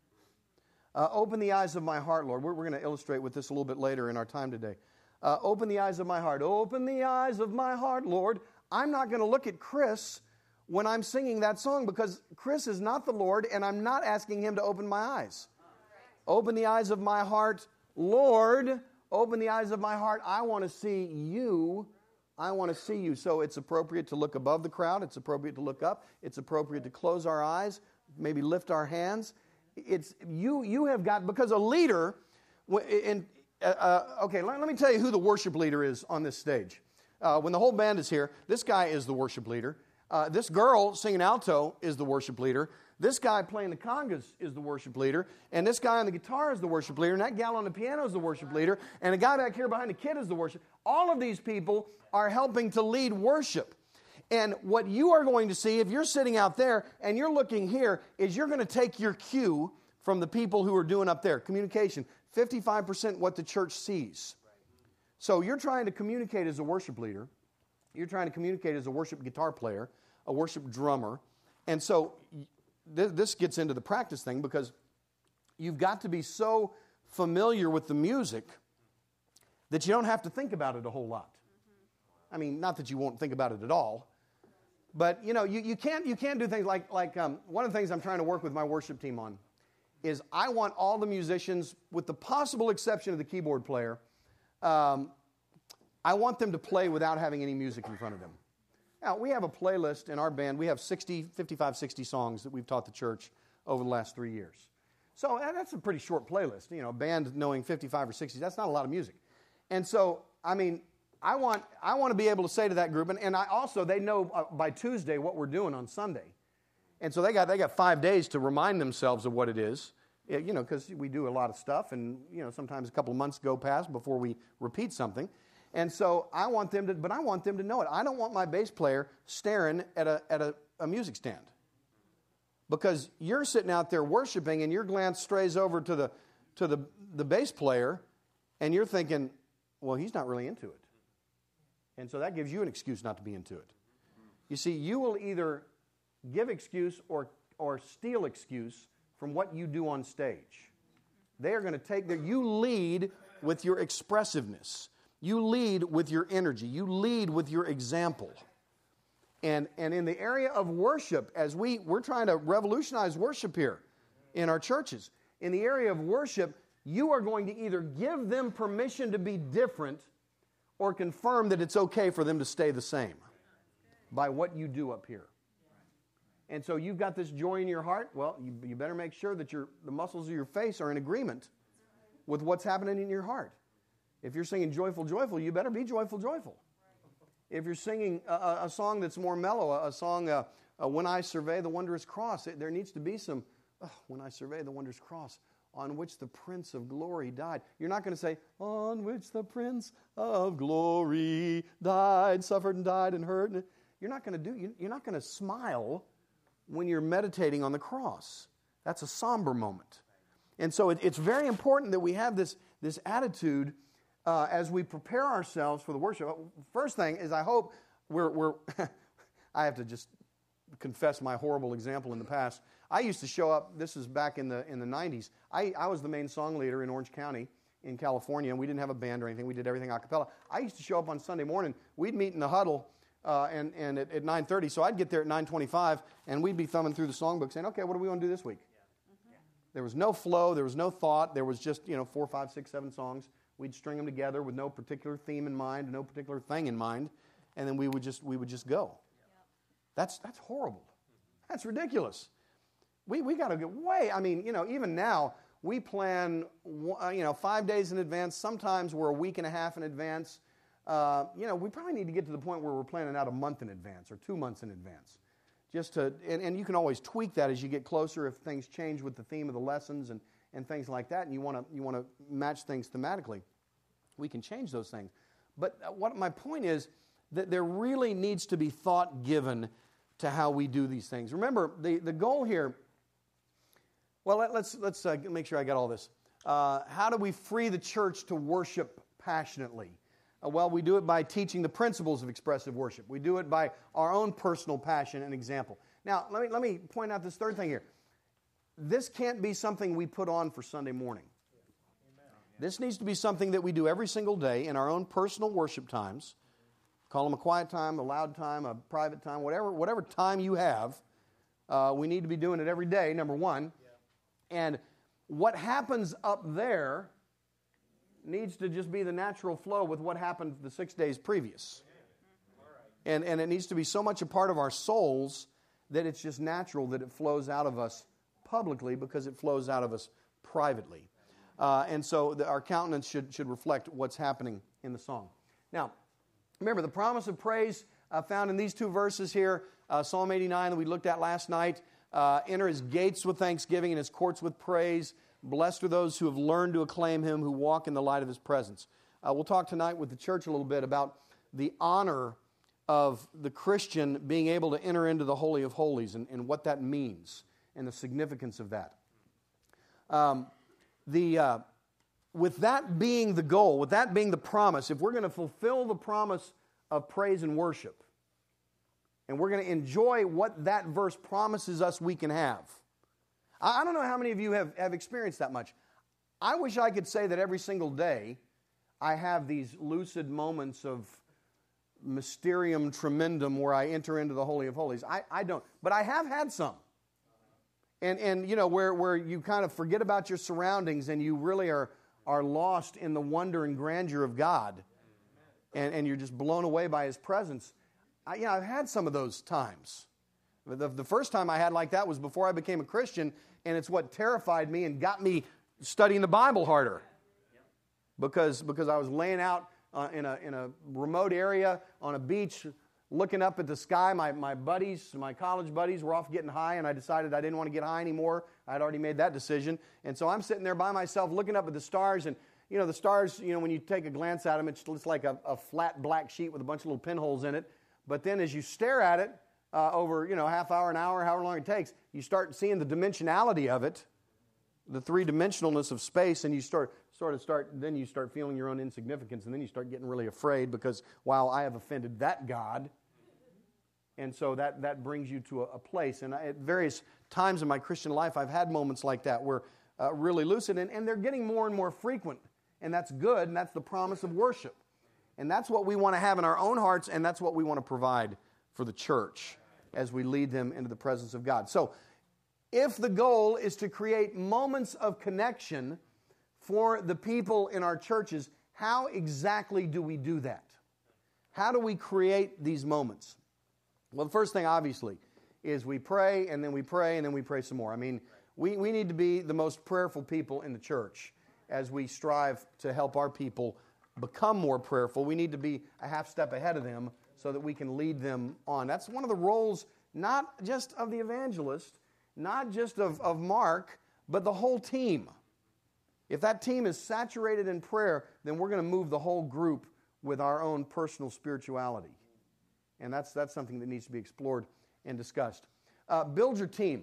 Uh, open the eyes of my heart, Lord. We're, we're going to illustrate with this a little bit later in our time today. Uh, open the eyes of my heart. Open the eyes of my heart, Lord. I'm not going to look at Chris when I'm singing that song because Chris is not the Lord and I'm not asking him to open my eyes. Open the eyes of my heart, Lord. Open the eyes of my heart. I want to see you. I want to see you. So it's appropriate to look above the crowd. It's appropriate to look up. It's appropriate to close our eyes, maybe lift our hands. It's you. You have got, because a leader, in, uh, okay, let, let me tell you who the worship leader is on this stage. Uh, when the whole band is here, this guy is the worship leader. Uh, this girl singing alto is the worship leader. This guy playing the congas is the worship leader. And this guy on the guitar is the worship leader. And that gal on the piano is the worship leader. And the guy back here behind the kid is the worship. All of these people are helping to lead worship. And what you are going to see, if you're sitting out there and you're looking here, is you're going to take your cue from the people who are doing up there. Communication, fifty-five percent what the church sees. So you're trying to communicate as a worship leader. You're trying to communicate as a worship guitar player, a worship drummer. And so th- this gets into the practice thing because you've got to be so familiar with the music that you don't have to think about it a whole lot. I mean, not that you won't think about it at all, but you know, you, you can't you can't do things like, like um, one of the things I'm trying to work with my worship team on is I want all the musicians, with the possible exception of the keyboard player, um, I want them to play without having any music in front of them. Now, we have a playlist in our band. We have sixty, fifty-five, sixty songs that we've taught the church over the last three years. So that's a pretty short playlist. You know, a band knowing fifty-five or sixty, that's not a lot of music. And so, I mean, I want I want to be able to say to that group, and, and I also, they know uh, by Tuesday what we're doing on Sunday. And so they got they got five days to remind themselves of what it is, you know, because we do a lot of stuff, and, you know, sometimes a couple of months go past before we repeat something. And so I want them to, but I want them to know it. I don't want my bass player staring at a at a, a music stand. Because you're sitting out there worshiping and your glance strays over to the to the, the bass player and you're thinking, well, he's not really into it. And so that gives you an excuse not to be into it. You see, you will either give excuse or or steal excuse from what you do on stage. They are going to take their, you lead with your expressiveness. You lead with your energy. You lead with your example. And, and in the area of worship, as we, we're trying to revolutionize worship here in our churches. In the area of worship, you are going to either give them permission to be different or confirm that it's okay for them to stay the same by what you do up here. And so you've got this joy in your heart. Well, you, you better make sure that your, the muscles of your face are in agreement with what's happening in your heart. If you're singing joyful, joyful, you better be joyful, joyful. If you're singing a, a song that's more mellow, a, a song, uh, uh, When I Survey the Wondrous Cross, it, there needs to be some, oh, when I survey the wondrous cross on which the Prince of Glory died. You're not going to say, on which the Prince of Glory died, suffered and died and hurt. You're not going to do, you're not going to smile when you're meditating on the cross. That's a somber moment. And so it, it's very important that we have this, this attitude uh, as we prepare ourselves for the worship. First thing is I hope we're, we're I have to just confess my horrible example in the past. I used to show up, this is back in the in the nineties, I, I was the main song leader in Orange County in California, and we didn't have a band or anything. We did everything a cappella. I used to show up on Sunday morning. We'd meet in the huddle uh, and, and at, at nine thirty, so I'd get there at nine twenty-five, and we'd be thumbing through the songbook saying, okay, what do we want to do this week? There was no flow, there was no thought, there was just, you know, four, five, six, seven songs. We'd string them together with no particular theme in mind, no particular thing in mind, and then we would just we would just go. That's that's horrible. That's ridiculous. We we got to get way, I mean, you know, even now, we plan, you know, five days in advance. Sometimes we're a week and a half in advance. Uh, you know, we probably need to get to the point where we're planning out a month in advance or two months in advance. Just to, and, and you can always tweak that as you get closer if things change with the theme of the lessons and, and things like that, and you want to you want to match things thematically. We can change those things. But what my point is that there really needs to be thought given to how we do these things. Remember, the, the goal here, well, let, let's, let's uh, make sure I got all this. Uh, how do we free the church to worship passionately? Uh, well, we do it by teaching the principles of expressive worship. We do it by our own personal passion and example. Now, let me, let me point out this third thing here. This can't be something we put on for Sunday morning. This needs to be something that we do every single day in our own personal worship times. Call them a quiet time, a loud time, a private time, whatever whatever time you have. Uh, we need to be doing it every day, number one. Yeah. And what happens up there needs to just be the natural flow with what happened the six days previous. Yeah. And, and it needs to be so much a part of our souls that it's just natural that it flows out of us publicly because it flows out of us privately. Uh, and so the, our countenance should, should reflect what's happening in the song. Now, remember, the promise of praise uh, found in these two verses here, uh, Psalm eighty-nine that we looked at last night, uh, enter his gates with thanksgiving and his courts with praise. Blessed are those who have learned to acclaim him, who walk in the light of his presence. Uh, we'll talk tonight with the church a little bit about the honor of the Christian being able to enter into the Holy of Holies and, and what that means and the significance of that. Um, the... Uh, With that being the goal, with that being the promise, if we're going to fulfill the promise of praise and worship, and we're going to enjoy what that verse promises us we can have. I don't know how many of you have, have experienced that much. I wish I could say that every single day I have these lucid moments of mysterium tremendum where I enter into the Holy of Holies. I, I don't, but I have had some. And, and you know, where, where you kind of forget about your surroundings and you really are... are lost in the wonder and grandeur of God, and, and you're just blown away by his presence. I, you know, I've had some of those times. The, the first time I had like that was before I became a Christian, and it's what terrified me and got me studying the Bible harder. Because, because I was laying out uh, in, a, in a remote area on a beach looking up at the sky. My, my buddies, my college buddies were off getting high, and I decided I didn't want to get high anymore. I'd already made that decision. And so I'm sitting there by myself looking up at the stars, and, you know, the stars, you know, when you take a glance at them, it's just like a, a flat black sheet with a bunch of little pinholes in it. But then as you stare at it uh, over, you know, a half hour, an hour, however long it takes, you start seeing the dimensionality of it, the three-dimensionalness of space, and you start sort of start, then you start feeling your own insignificance, and then you start getting really afraid because, wow, I have offended that God. And so that, that brings you to a, a place. And I, at various times in my Christian life, I've had moments like that where uh, really lucid, and, and they're getting more and more frequent. And that's good, and that's the promise of worship. And that's what we want to have in our own hearts, and that's what we want to provide for the church as we lead them into the presence of God. So, if the goal is to create moments of connection for the people in our churches, how exactly do we do that? how do we create these moments? Well, the first thing, obviously, is we pray, and then we pray, and then we pray some more. I mean, we, we need to be the most prayerful people in the church as we strive to help our people become more prayerful. We need to be a half step ahead of them so that we can lead them on. That's one of the roles, not just of the evangelist, not just of, of Mark, but the whole team. If that team is saturated in prayer, then we're going to move the whole group with our own personal spirituality. And that's, that's something that needs to be explored and discussed. Uh, build your team.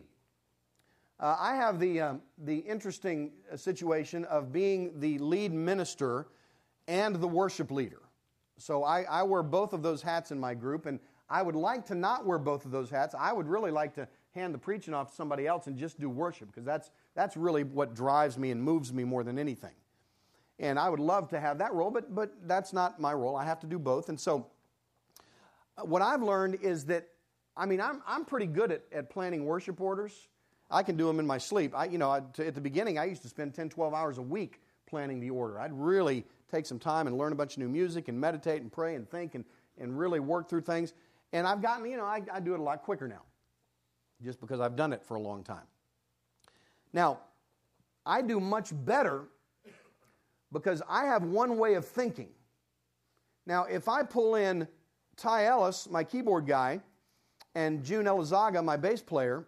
Uh, I have the, um, the interesting situation of being the lead minister and the worship leader. So I, I wear both of those hats in my group, and I would like to not wear both of those hats. I would really like to hand the preaching off to somebody else and just do worship, because that's, that's really what drives me and moves me more than anything. And I would love to have that role, but, but that's not my role. I have to do both. And so what I've learned is that, I mean, I'm, I'm pretty good at, at planning worship orders. I can do them in my sleep. I, you know, I, to, at the beginning, I used to spend ten, twelve hours a week planning the order. I'd really take some time and learn a bunch of new music and meditate and pray and think and, and really work through things. And I've gotten, you know, I, I do it a lot quicker now, just because I've done it for a long time. Now, I do much better because I have one way of thinking. Now, if I pull in Ty Ellis, my keyboard guy, and June Elizaga, my bass player,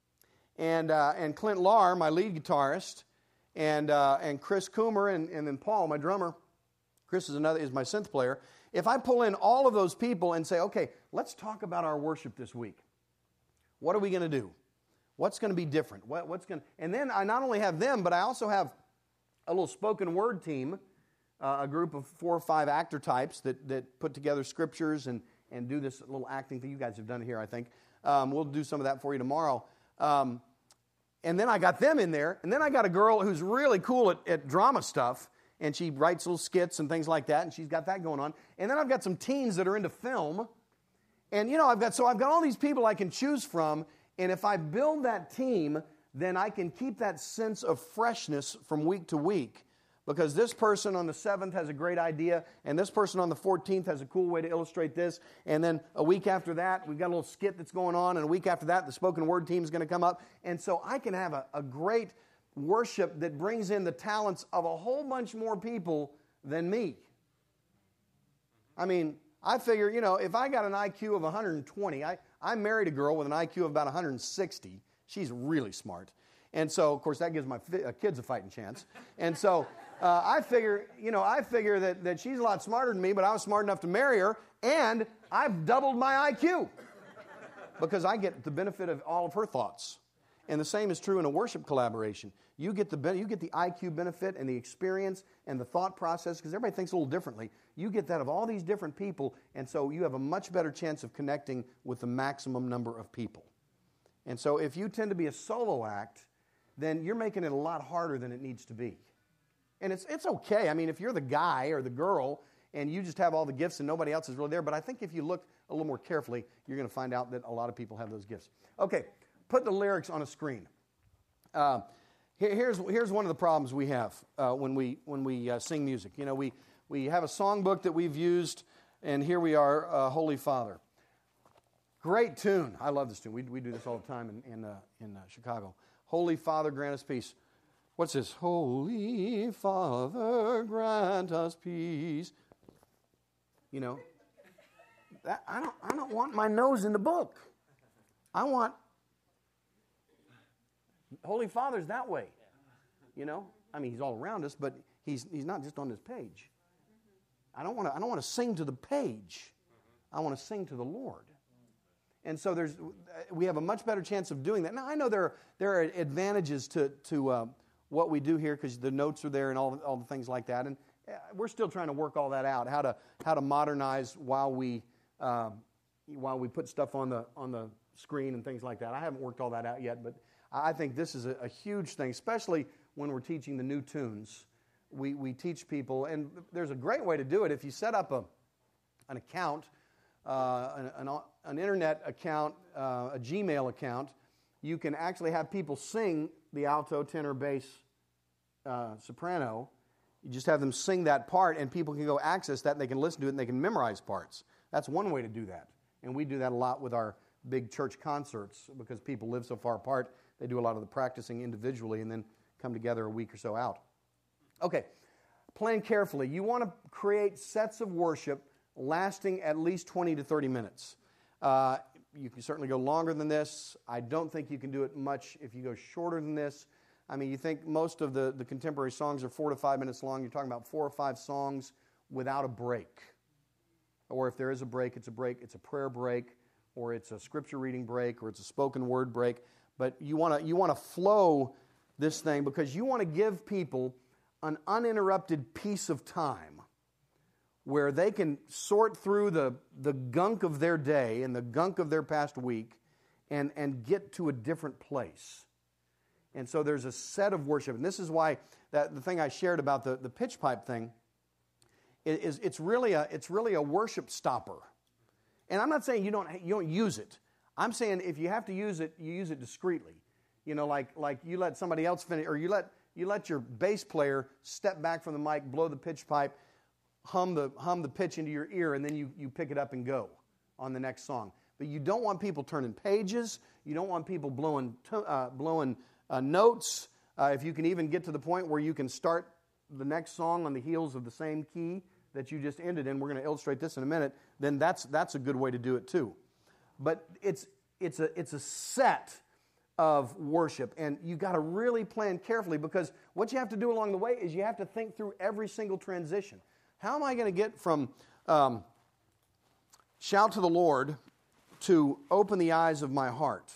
and uh, and Clint Lahr, my lead guitarist, and uh, and Chris Coomer, and, and then Paul, my drummer. Chris is another is my synth player. If I pull in all of those people and say, okay, let's talk about our worship this week. What are we going to do? What's going to be different? What, what's going? And then I not only have them, but I also have a little spoken word team, uh, a group of four or five actor types that that put together scriptures and and do this little acting thing. You guys have done it here, I think. Um, we'll do some of that for you tomorrow. Um, and then I got them in there. And then I got a girl who's really cool at, at drama stuff. And she writes little skits and things like that. And she's got that going on. And then I've got some teens that are into film. And, you know, I've got so I've got all these people I can choose from. And if I build that team, then I can keep that sense of freshness from week to week. Because this person on the seventh has a great idea, and this person on the fourteenth has a cool way to illustrate this, and then a week after that, we've got a little skit that's going on, and a week after that, the spoken word team is going to come up. And so I can have a, a great worship that brings in the talents of a whole bunch more people than me. I mean, I figure, you know, if I got an I Q of one hundred twenty, I, I married a girl with an I Q of about one hundred sixty. She's really smart. And so, of course, that gives my fi- uh, kids a fighting chance. And so uh, I figure, you know, I figure that, that she's a lot smarter than me, but I was smart enough to marry her, and I've doubled my I Q because I get the benefit of all of her thoughts. And the same is true in a worship collaboration. You get the ben- you get the I Q benefit and the experience and the thought process, because everybody thinks a little differently. You get that of all these different people, and so you have a much better chance of connecting with the maximum number of people. And so if you tend to be a solo act, then you're making it a lot harder than it needs to be. And it's it's okay. I mean, if you're the guy or the girl and you just have all the gifts and nobody else is really there, but I think if you look a little more carefully, you're going to find out that a lot of people have those gifts. Okay, put the lyrics on a screen. Uh, here, here's here's one of the problems we have uh, when we when we uh, sing music. You know, we we have a songbook that we've used, and here we are, uh, Holy Father. Great tune. I love this tune. We we do this all the time in in, uh, in uh, Chicago. Holy Father, grant us peace. What's this? Holy Father, grant us peace. You know, that, I don't I don't want my nose in the book. I want Holy Father's that way. You know, I mean, he's all around us, but he's he's not just on this page. I don't want to I don't want to sing to the page. I want to sing to the Lord. And so there's, we have a much better chance of doing that. Now, I know there are, there are advantages to, to uh, what we do here, because the notes are there and all, all the things like that. And we're still trying to work all that out, how to how to modernize while we um, while we put stuff on the on the screen and things like that. I haven't worked all that out yet, but I think this is a, a huge thing, especially when we're teaching the new tunes. We we teach people, and there's a great way to do it. If you set up a an account, uh, an, an an internet account, uh, a Gmail account, you can actually have people sing the alto, tenor, bass, uh, soprano. You just have them sing that part, and people can go access that, and they can listen to it, and they can memorize parts. That's one way to do that. And we do that a lot with our big church concerts because people live so far apart. They do a lot of the practicing individually and then come together a week or so out. Okay, plan carefully. You want to create sets of worship lasting at least twenty to thirty minutes. Uh, you can certainly go longer than this. I don't think you can do it much if you go shorter than this. I mean, you think most of the, the contemporary songs are four to five minutes long. You're talking about four or five songs without a break. Or if there is a break, it's a break. It's a prayer break, or it's a scripture reading break, or it's a spoken word break. But you want to you want to flow this thing because you want to give people an uninterrupted piece of time where they can sort through the, the gunk of their day and the gunk of their past week and, and get to a different place. And so there's a set of worship. And this is why that the thing I shared about the, the pitch pipe thing is it's really a it's really a worship stopper. And I'm not saying you don't you don't use it. I'm saying if you have to use it, you use it discreetly. You know, like like you let somebody else finish, or you let you let your bass player step back from the mic, blow the pitch pipe, hum the hum the pitch into your ear, and then you, you pick it up and go on the next song. But you don't want people turning pages. You don't want people blowing to, uh, blowing uh, notes. Uh, if you can even get to the point where you can start the next song on the heels of the same key that you just ended in, we're going to illustrate this in a minute, then that's that's a good way to do it too. But it's it's a it's a set of worship, and you got to really plan carefully because what you have to do along the way is you have to think through every single transition. How am I going to get from um, shout to the Lord to open the eyes of my heart?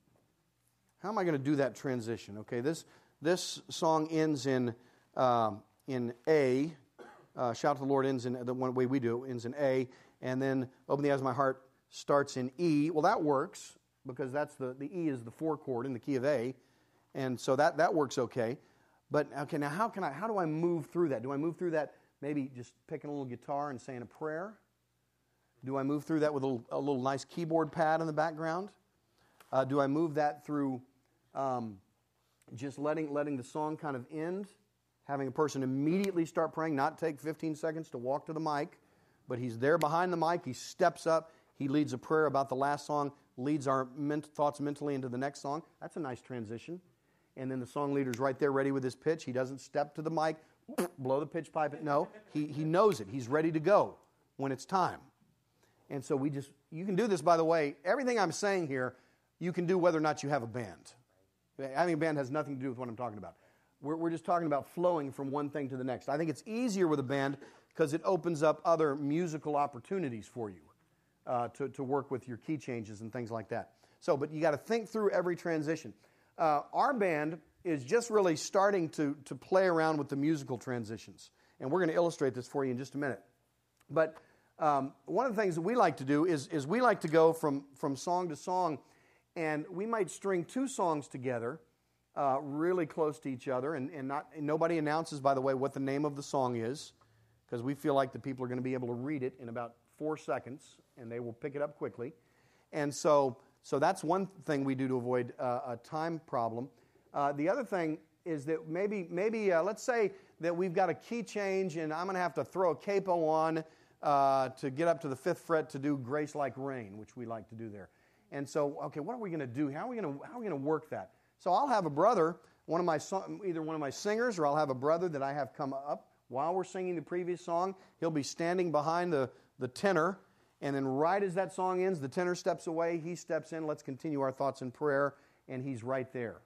How am I going to do that transition? Okay, this this song ends in um, in A. Uh, shout to the Lord ends in the one way we do it ends in A, and then open the eyes of my heart starts in E. Well, that works because that's the the E is the four chord in the key of A, and so that that works okay. But okay, now how can I? How do I move through that? Do I move through that maybe just picking a little guitar and saying a prayer? Do I move through that with a little, a little nice keyboard pad in the background? Uh, do I move that through um, just letting letting the song kind of end, having a person immediately start praying, not take fifteen seconds to walk to the mic, but he's there behind the mic, he steps up, he leads a prayer about the last song, leads our ment- thoughts mentally into the next song. That's a nice transition. And then the song leader's right there ready with his pitch. He doesn't step to the mic, blow the pitch pipe. No, he, he knows it. He's ready to go when it's time. And so we just, you can do this, by the way. Everything I'm saying here, you can do whether or not you have a band. Having a band has nothing to do with what I'm talking about. We're, we're just talking about flowing from one thing to the next. I think it's easier with a band because it opens up other musical opportunities for you uh, to, to work with your key changes and things like that. So, but you got to think through every transition. Uh, our band is just really starting to, to play around with the musical transitions. And we're going to illustrate this for you in just a minute. But um, one of the things that we like to do is, is we like to go from, from song to song, and we might string two songs together uh, really close to each other, and, and, not, and nobody announces, by the way, what the name of the song is, because we feel like the people are going to be able to read it in about four seconds, and they will pick it up quickly. And so, so that's one thing we do to avoid uh, a time problem. Uh, the other thing is that maybe, maybe uh, let's say that we've got a key change, and I'm going to have to throw a capo on uh, to get up to the fifth fret to do Grace Like Rain, which we like to do there. And so, okay, what are we going to do? How are we going to how are we going to work that? So I'll have a brother, one of my either one of my singers, or I'll have a brother that I have come up while we're singing the previous song. He'll be standing behind the, the tenor, and then right as that song ends, the tenor steps away, he steps in, let's continue our thoughts in prayer, and he's right there.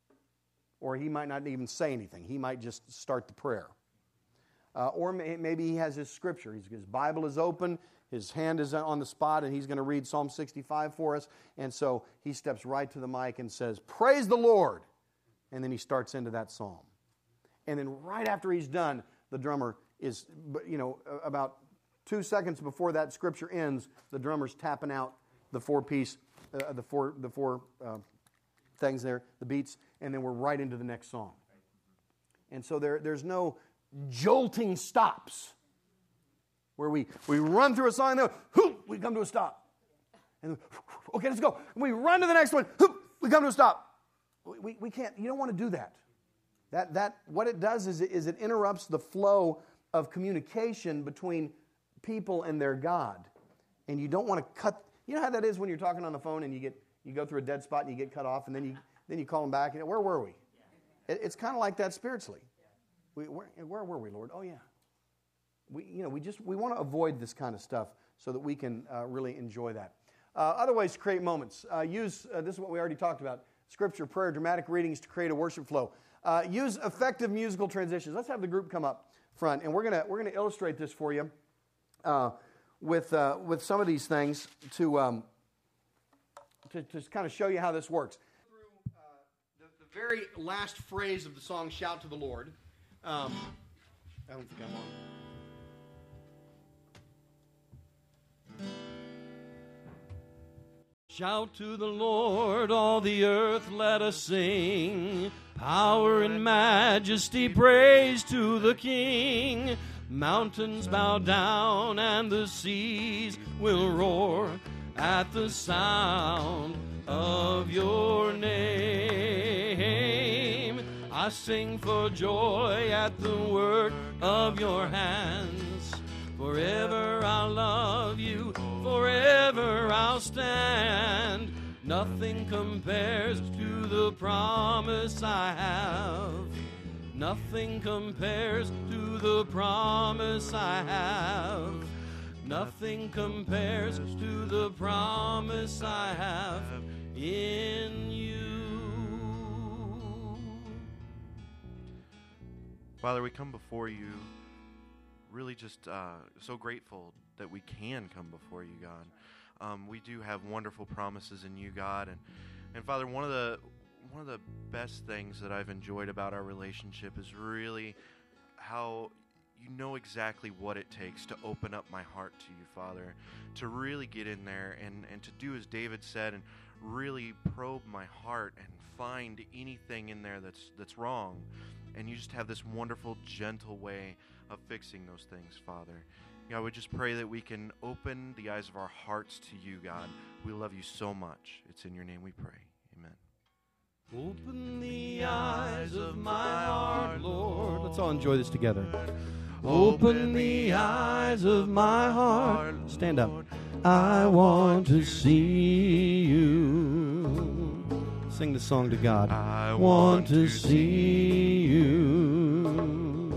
Or he might not even say anything. He might just start the prayer. Uh, or may, maybe he has his scripture. His, his Bible is open, his hand is on the spot, and he's going to read Psalm sixty-five for us. And so he steps right to the mic and says, "Praise the Lord." And then he starts into that psalm. And then right after he's done, the drummer is, you know, about two seconds before that scripture ends, the drummer's tapping out the four piece, uh, the four, the four uh, things there, the beats, and then we're right into the next song. And so there, there's no jolting stops where we, we run through a song and then whoop, we come to a stop. And then, okay, let's go. And we run to the next one. Whoop, we come to a stop. We, we, we can't, you don't want to do that. That, that, what it does is it, is it interrupts the flow of communication between people and their God. And you don't want to cut, you know how that is when you're talking on the phone and you get you go through a dead spot and you get cut off and then you then you call them back. And, where were we? It, it's kind of like that spiritually. We, where, where were we, Lord? Oh, yeah. We, you know, we just we want to avoid this kind of stuff so that we can uh, really enjoy that. Uh, other ways to create moments. Uh, use, uh, this is what we already talked about, scripture, prayer, dramatic readings to create a worship flow. Uh, use effective musical transitions. Let's have the group come up front, and we're gonna we're gonna illustrate this for you uh, with uh, with some of these things to um, to, to kind of show you how this works. Through uh, the, the very last phrase of the song, "Shout to the Lord." Um, I don't think I'm on. Shout to the Lord, all the earth, let us sing. Power and majesty, praise to the King. Mountains bow down and the seas will roar at the sound of your name. I sing for joy at the work of your hands. Forever I'll love you, forever I'll stand. Nothing compares to the promise I have. Nothing compares to the promise I have. Nothing compares to the promise I have in you. Father, we come before you really just uh, so grateful that we can come before you, God. Um, we do have wonderful promises in you, God, and and Father, one of the one of the best things that I've enjoyed about our relationship is really how you know exactly what it takes to open up my heart to you, Father, to really get in there and, and to do as David said and really probe my heart and find anything in there that's that's wrong. And you just have this wonderful, gentle way of fixing those things, Father. God, I would just pray that we can open the eyes of our hearts to you, God. We love you so much. It's in your name we pray. Amen. Open the eyes of my heart, Lord. Let's all enjoy this together. Open the eyes of my heart. Stand up. I want to see you. Sing the song to God. I want to see you.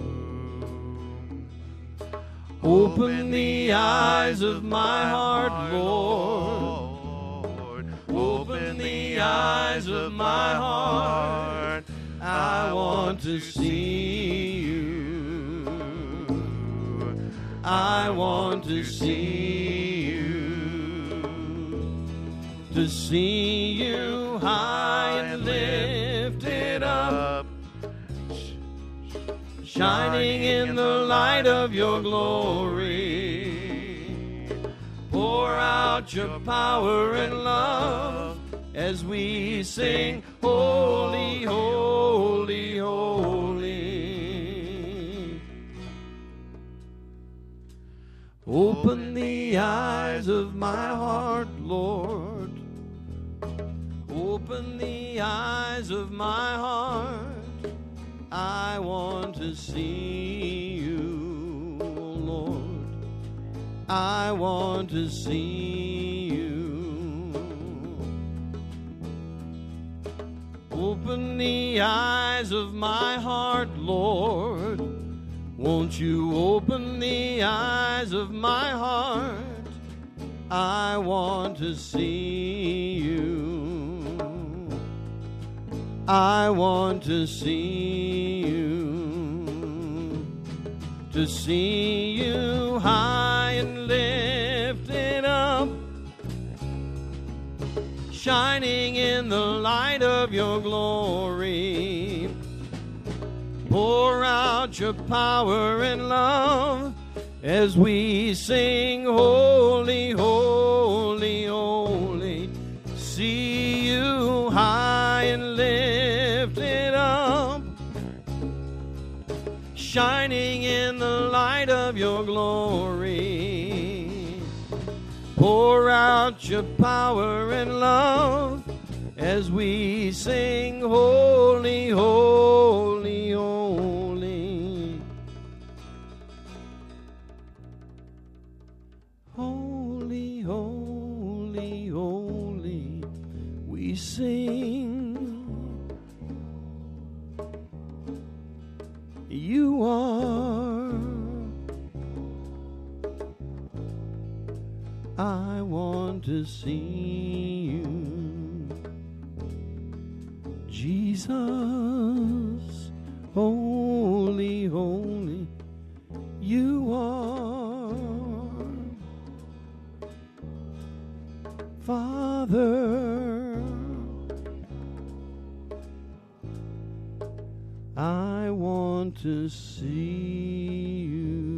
Open the eyes of my heart, Lord. Open the eyes of my heart. I want to see you. I want to see you. To see you high and lifted up, shining in the light of your glory. Pour out your power and love as we sing, holy, holy, holy. Open the eyes of my heart, Lord. Open the eyes of my heart. I want to see you, Lord. I want to see you. Open the eyes of my heart, Lord. Won't you open the eyes of my heart? I want to see you. I want to see you, to see you high and lifted up, shining in the light of your glory. Pour out your power and love as we sing, holy, holy, holy. See you high and lifted up, shining in the light of your glory. Pour out your power and love as we sing, holy, holy, holy. Holy, holy, holy, we sing. You are. I want to see you, Jesus. Holy, holy, you are. Father, I want to see you.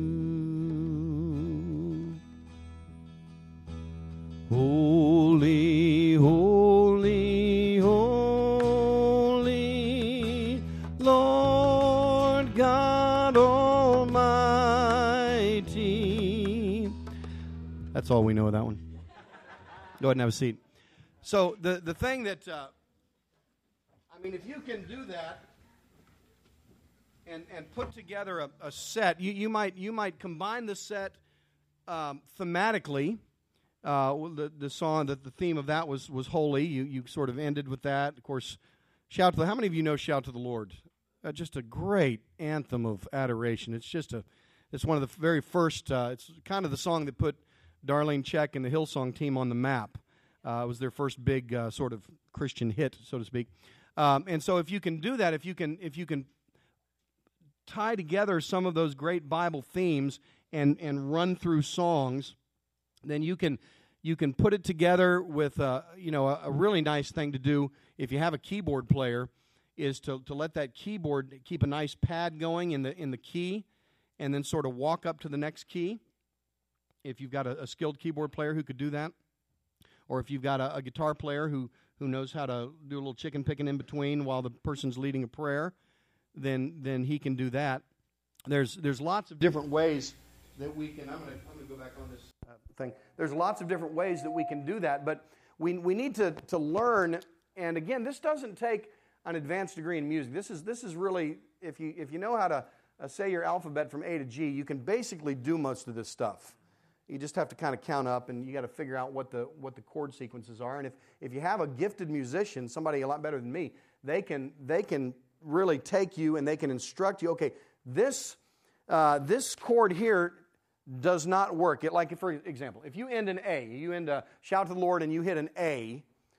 Holy, holy, holy, Lord God Almighty. That's all we know of that one. Go ahead and have a seat. So the, the thing that, uh, I mean, if you can do that, And, and put together a, a set. You, you might you might combine the set um, thematically. Uh, the the song that the theme of that was was holy. You you sort of ended with that. Of course, shout to the. How many of you know "Shout to the Lord"? Uh, just a great anthem of adoration. It's just a. It's one of the very first. Uh, it's kind of the song that put Darlene Check and the Hillsong team on the map. Uh, it was their first big uh, sort of Christian hit, so to speak. Um, and so, if you can do that, if you can if you can tie together some of those great Bible themes and and run through songs, then you can you can put it together with uh, you know a, a really nice thing to do if you have a keyboard player is to to let that keyboard keep a nice pad going in the in the key, and then sort of walk up to the next key. If you've got a, a skilled keyboard player who could do that, or if you've got a, a guitar player who who knows how to do a little chicken picking in between while the person's leading a prayer, then then he can do that. There's there's lots of different ways that we can. I'm going to I'm going to go back on this uh, thing. There's lots of different ways that we can do that, but we we need to to learn. And again, this doesn't take an advanced degree in music. This is this is really if you if you know how to uh, say your alphabet from A to G, you can basically do most of this stuff. You just have to kind of count up, and you got to figure out what the what the chord sequences are. And if if you have a gifted musician, somebody a lot better than me, they can they can really take you and they can instruct you. Okay, this uh, this chord here does not work. It, like, for example, if you end an A, you end a shout to the Lord and you hit an A,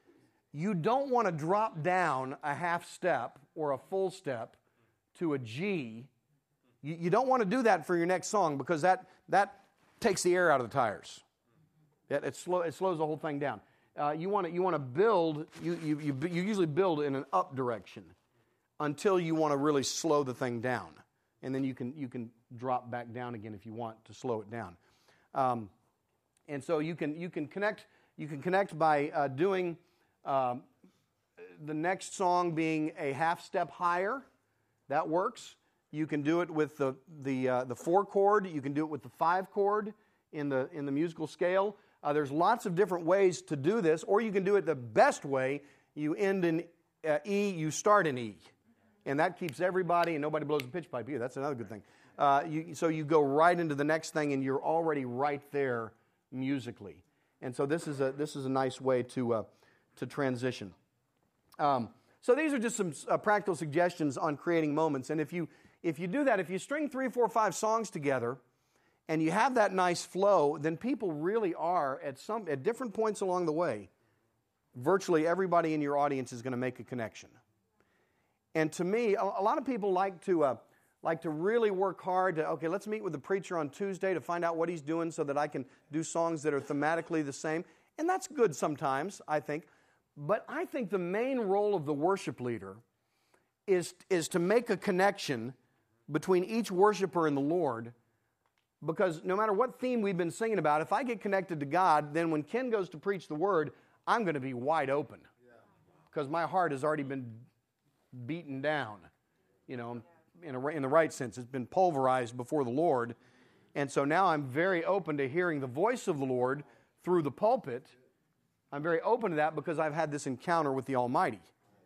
you don't want to drop down a half step or a full step to a G. You, you don't want to do that for your next song because that that takes the air out of the tires. It, it, slow, it slows the whole thing down. Uh, you want to you want to build. You, you you you usually build in an up direction until you want to really slow the thing down, and then you can you can drop back down again if you want to slow it down. Um, and so you can you can connect you can connect by uh, doing um, the next song being a half step higher. That works. You can do it with the the uh, the four chord. You can do it with the five chord in the in the musical scale. Uh, there's lots of different ways to do this, or you can do it the best way. You end in uh, E, you start in E, and that keeps everybody and nobody blows a pitch pipe either. That's another good thing. Uh, you, so you go right into the next thing, and you're already right there musically. And so this is a this is a nice way to uh, to transition. Um, so these are just some uh, practical suggestions on creating moments, and if you If you do that, if you string three, four, five songs together and you have that nice flow, then people really are, at some at different points along the way, virtually everybody in your audience is going to make a connection. And to me, a, a lot of people like to uh, like to really work hard to, okay, let's meet with the preacher on Tuesday to find out what he's doing so that I can do songs that are thematically the same. And that's good sometimes, I think. But I think the main role of the worship leader is, is to make a connection between each worshiper and the Lord, because no matter what theme we've been singing about, if I get connected to God, then when Ken goes to preach the Word, I'm going to be wide open because my heart has already been beaten down, you know, in, a, in the right sense. It's been pulverized before the Lord, and so now I'm very open to hearing the voice of the Lord through the pulpit, I'm very open to that because I've had this encounter with the Almighty.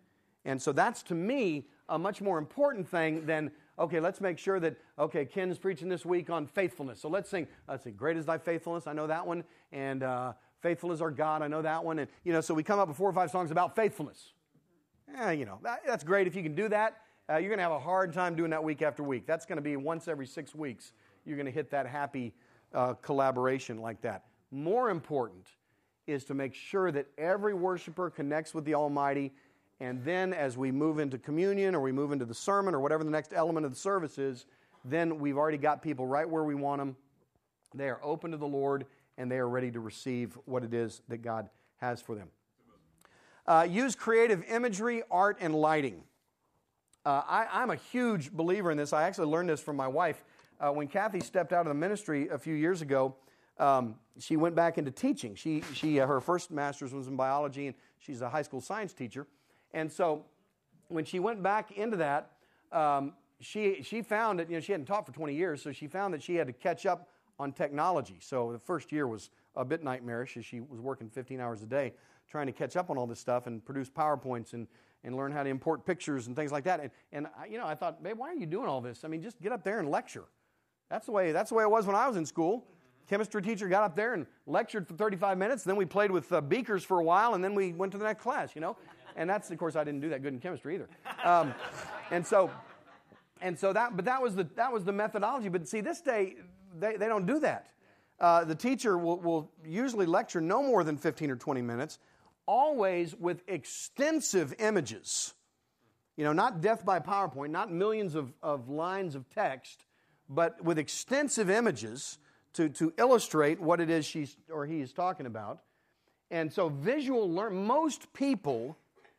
And so that's, to me, a much more important thing than, okay, let's make sure that, okay, Ken's preaching this week on faithfulness. So let's sing, let's sing, Great is Thy Faithfulness, I know that one, and uh, Faithful is Our God, I know that one. And, you know, so we come up with four or five songs about faithfulness. Eh, you know, that, that's great if you can do that. Uh, you're going to have a hard time doing that week after week. That's going to be once every six weeks. You're going to hit that happy uh, collaboration like that. More important is to make sure that every worshiper connects with the Almighty, and then as we move into communion or we move into the sermon or whatever the next element of the service is, then we've already got people right where we want them. They are open to the Lord, and they are ready to receive what it is that God has for them. Uh, use creative imagery, art, and lighting. Uh, I, I'm a huge believer in this. I actually learned this from my wife. Uh, when Kathy stepped out of the ministry a few years ago, um, she went back into teaching. She, she, uh, her first master's was in biology, and she's a high school science teacher. And so when she went back into that, um, she, she found that, you know, she hadn't taught for twenty years, so she found that she had to catch up on technology. So the first year was a bit nightmarish as she was working fifteen hours a day trying to catch up on all this stuff and produce PowerPoints and, and learn how to import pictures and things like that. And, and I, you know, I thought, babe, why are you doing all this? I mean, just get up there and lecture. That's the way, that's the way it was when I was in school. Chemistry teacher got up there and lectured for thirty-five minutes. Then we played with uh, beakers for a while, and then we went to the next class, you know. And that's, of course, I didn't do that good in chemistry either. Um, and so, and so that, but that was the that was the methodology. But see, this day they, they don't do that. Uh, the teacher will, will usually lecture no more than fifteen or twenty minutes, always with extensive images. You know, not death by PowerPoint, not millions of, of lines of text, but with extensive images to, to illustrate what it is she's or he is talking about. And so visual learn most people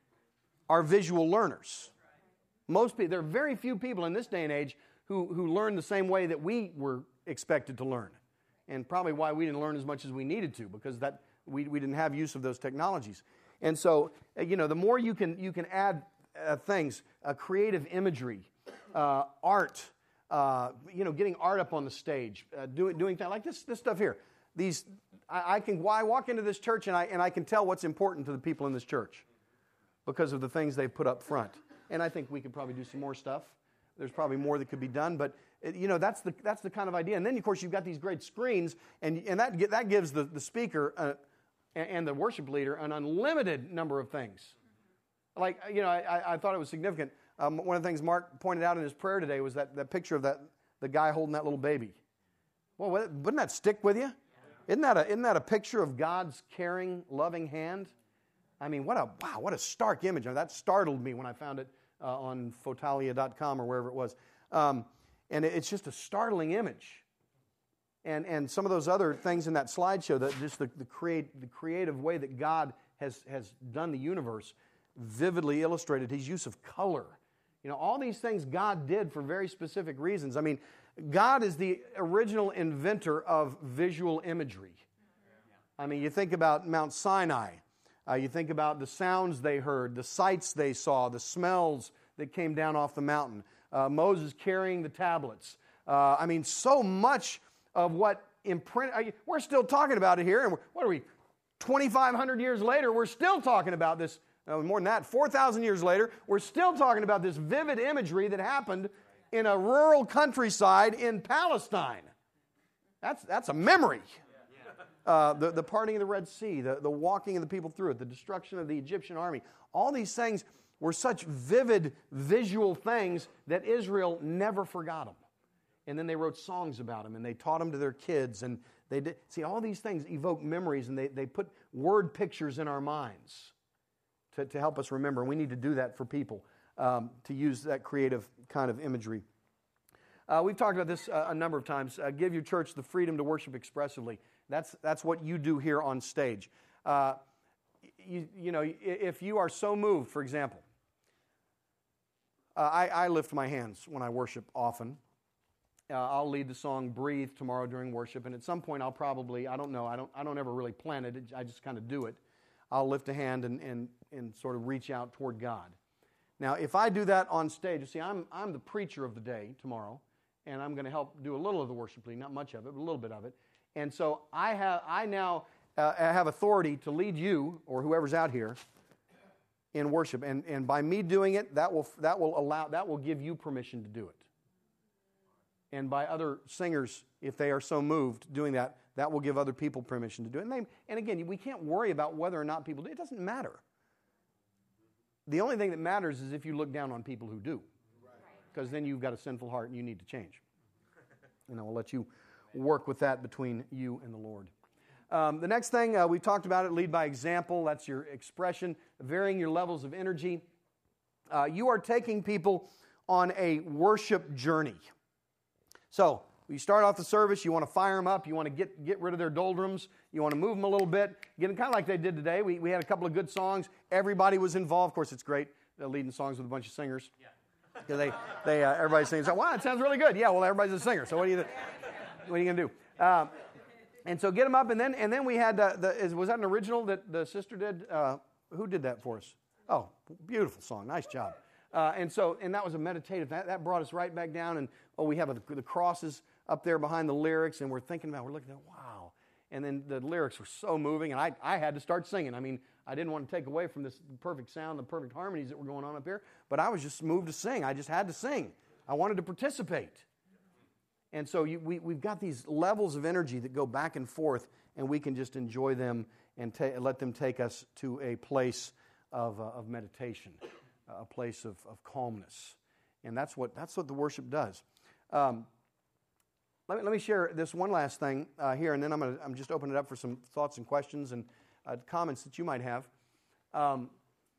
are visual learners. Most people, there are very few people in this day and age who, who learn the same way that we were expected to learn. And probably why we didn't learn as much as we needed to, because that we, we didn't have use of those technologies. And so, you know, the more you can you can add uh, things, uh, creative imagery, uh, art, uh, you know, getting art up on the stage, uh, doing doing things like this this stuff here. These I, I can I walk into this church and I and I can tell what's important to the people in this church because of the things they put up front. And I think we could probably do some more stuff. There's probably more that could be done, but you know that's the that's the kind of idea. And then of course you've got these great screens, and and that that gives the the speaker uh, and the worship leader an unlimited number of things. Like you know, I, I thought it was significant. Um, one of the things Mark pointed out in his prayer today was that that picture of that the guy holding that little baby. Well, wouldn't that stick with you? Isn't that a isn't that a picture of God's caring, loving hand? I mean, what a wow, what a stark image. I mean, that startled me when I found it uh, on Fotalia dot com or wherever it was. Um, and it, it's just a startling image. And and some of those other things in that slideshow, that just the, the create the creative way that God has has done the universe, vividly illustrated His use of color. You know, all these things God did for very specific reasons. I mean, God is the original inventor of visual imagery. I mean, you think about Mount Sinai. Uh, you think about the sounds they heard, the sights they saw, the smells that came down off the mountain. Uh, Moses carrying the tablets. Uh, I mean, so much of what imprint. Uh, we're still talking about it here. And what are we? twenty-five hundred years later, we're still talking about this. Uh, more than that, four thousand years later, we're still talking about this vivid imagery that happened in a rural countryside in Palestine. That's that's a memory. Uh, the, the parting of the Red Sea, the, the walking of the people through it, the destruction of the Egyptian army. All these things were such vivid visual things that Israel never forgot them. And then they wrote songs about them, and they taught them to their kids. And they did. See, all these things evoke memories, and they, they put word pictures in our minds to, to help us remember. And we need to do that for people, um, to use that creative kind of imagery. Uh, we've talked about this uh, a number of times. Uh, give your church the freedom to worship expressively. That's that's what you do here on stage. Uh, you, you know, if you are so moved, for example, uh, I, I lift my hands when I worship often. Uh, I'll lead the song "Breathe" tomorrow during worship, and at some point I'll probably, I don't know, I don't I don't ever really plan it. I just kind of do it. I'll lift a hand and and and sort of reach out toward God. Now, if I do that on stage, you see, I'm I'm the preacher of the day tomorrow, and I'm going to help do a little of the worship leading, not much of it, but a little bit of it. And so I have, I now, uh, have authority to lead you or whoever's out here in worship. And, and by me doing it, that will, that will allow, that will give you permission to do it. And by other singers, if they are so moved doing that, that will give other people permission to do it. And, they, and again, we can't worry about whether or not people do it. It doesn't matter. The only thing that matters is if you look down on people who do. Because then you've got a sinful heart and you need to change. And I will let you work with that between you and the Lord. Um, the next thing, uh, we talked about it, lead by example. That's your expression, varying your levels of energy. Uh, you are taking people on a worship journey. So, you start off the service, you want to fire them up, you want to get, get rid of their doldrums, you want to move them a little bit, get them kind of like they did today. We, we had a couple of good songs. Everybody was involved. Of course, it's great uh, leading songs with a bunch of singers. Because they, they, uh, everybody sings, wow, it sounds really good. Yeah, well, everybody's a singer, so what are you, what are you going to do? Uh, and so get them up, and then and then we had, uh, the, is, was that an original that the sister did? Uh, who did that for us? Oh, beautiful song. Nice job. Uh, and so, and that was a meditative. That, that brought us right back down, and oh, we have a, the crosses up there behind the lyrics, and we're thinking about, we're looking at, wow. And then the lyrics were so moving, and I, I had to start singing. I mean, I didn't want to take away from this perfect sound, the perfect harmonies that were going on up here, but I was just moved to sing. I just had to sing. I wanted to participate. And so you, we, we've got these levels of energy that go back and forth, and we can just enjoy them and ta- let them take us to a place of, uh, of meditation, a place of, of calmness. And that's what, that's what the worship does. Um, let, me, let me share this one last thing uh, here, and then I'm, gonna, I'm just opening it up for some thoughts and questions and uh, comments that you might have. Um,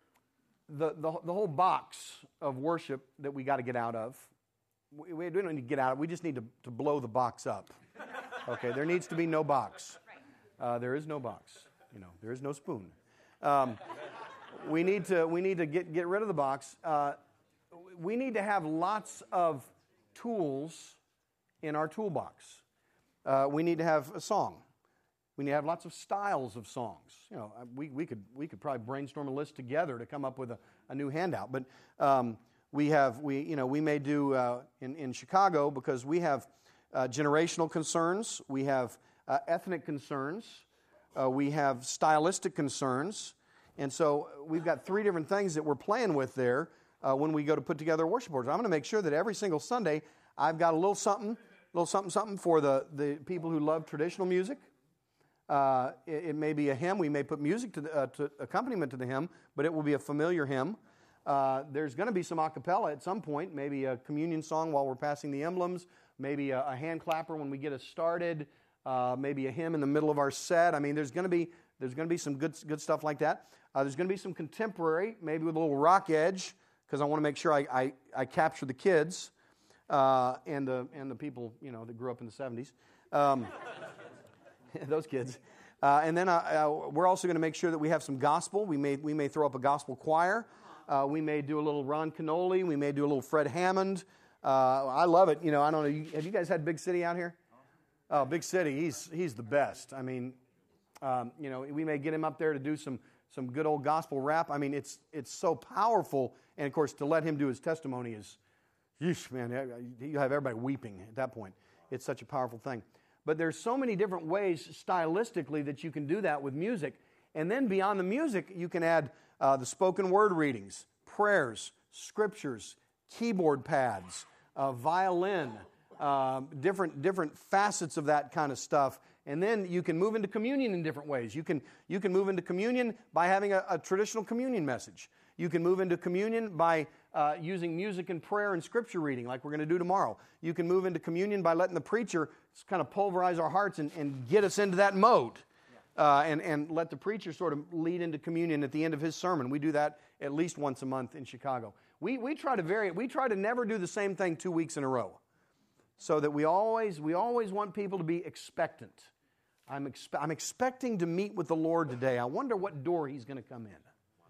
the, the, the whole box of worship that we got to get out of, we, we don't need to get out of it, we just need to, to blow the box up. Okay, there needs to be no box. Uh, there is no box. You know, there is no spoon. Um, we need to we need to get, get rid of the box. Uh, we need to have lots of tools in our toolbox. Uh, we need to have a song. We need to have lots of styles of songs. You know, we, we could we could probably brainstorm a list together to come up with a, a new handout. But um, we have we you know we may do uh, in in Chicago, because we have uh, generational concerns, we have uh, ethnic concerns, uh, we have stylistic concerns, and so we've got three different things that we're playing with there uh, when we go to put together worship orders. I'm going to make sure that every single Sunday I've got a little something, little something, something for the the people who love traditional music. Uh, it, it may be a hymn. We may put music to, the, uh, to accompaniment to the hymn, but it will be a familiar hymn. Uh, there's going to be some a cappella at some point, maybe a communion song while we're passing the emblems, maybe a, a hand clapper when we get us started, uh, maybe a hymn in the middle of our set. I mean, there's going to be there's going to be some good good stuff like that. Uh, there's going to be some contemporary, maybe with a little rock edge, because I want to make sure I, I, I capture the kids uh, and the and the people you know that grew up in the seventies. Um, Those kids. Uh, and then uh, uh, we're also going to make sure that we have some gospel. We may we may throw up a gospel choir. Uh, we may do a little Ron Canoli. We may do a little Fred Hammond. Uh, I love it. You know, I don't know. You, have you guys had Big City out here? Oh, Big City. He's he's the best. I mean, um, you know, we may get him up there to do some some good old gospel rap. I mean, it's it's so powerful. And of course, to let him do his testimony is, yeesh, man, you have everybody weeping at that point. It's such a powerful thing. But there's so many different ways stylistically that you can do that with music. And then beyond the music, you can add uh, the spoken word readings, prayers, scriptures, keyboard pads, uh, violin, uh, different different facets of that kind of stuff. And then you can move into communion in different ways. You can you can move into communion by having a, a traditional communion message. You can move into communion by uh, using music and prayer and scripture reading like we're going to do tomorrow. You can move into communion by letting the preacher kind of pulverize our hearts and, and get us into that mode. Uh, and, and let the preacher sort of lead into communion at the end of his sermon. We do that at least once a month in Chicago. We we try to vary it. We try to never do the same thing two weeks in a row, so that we always we always want people to be expectant. I'm expe- I'm expecting to meet with the Lord today. I wonder what door He's going to come in.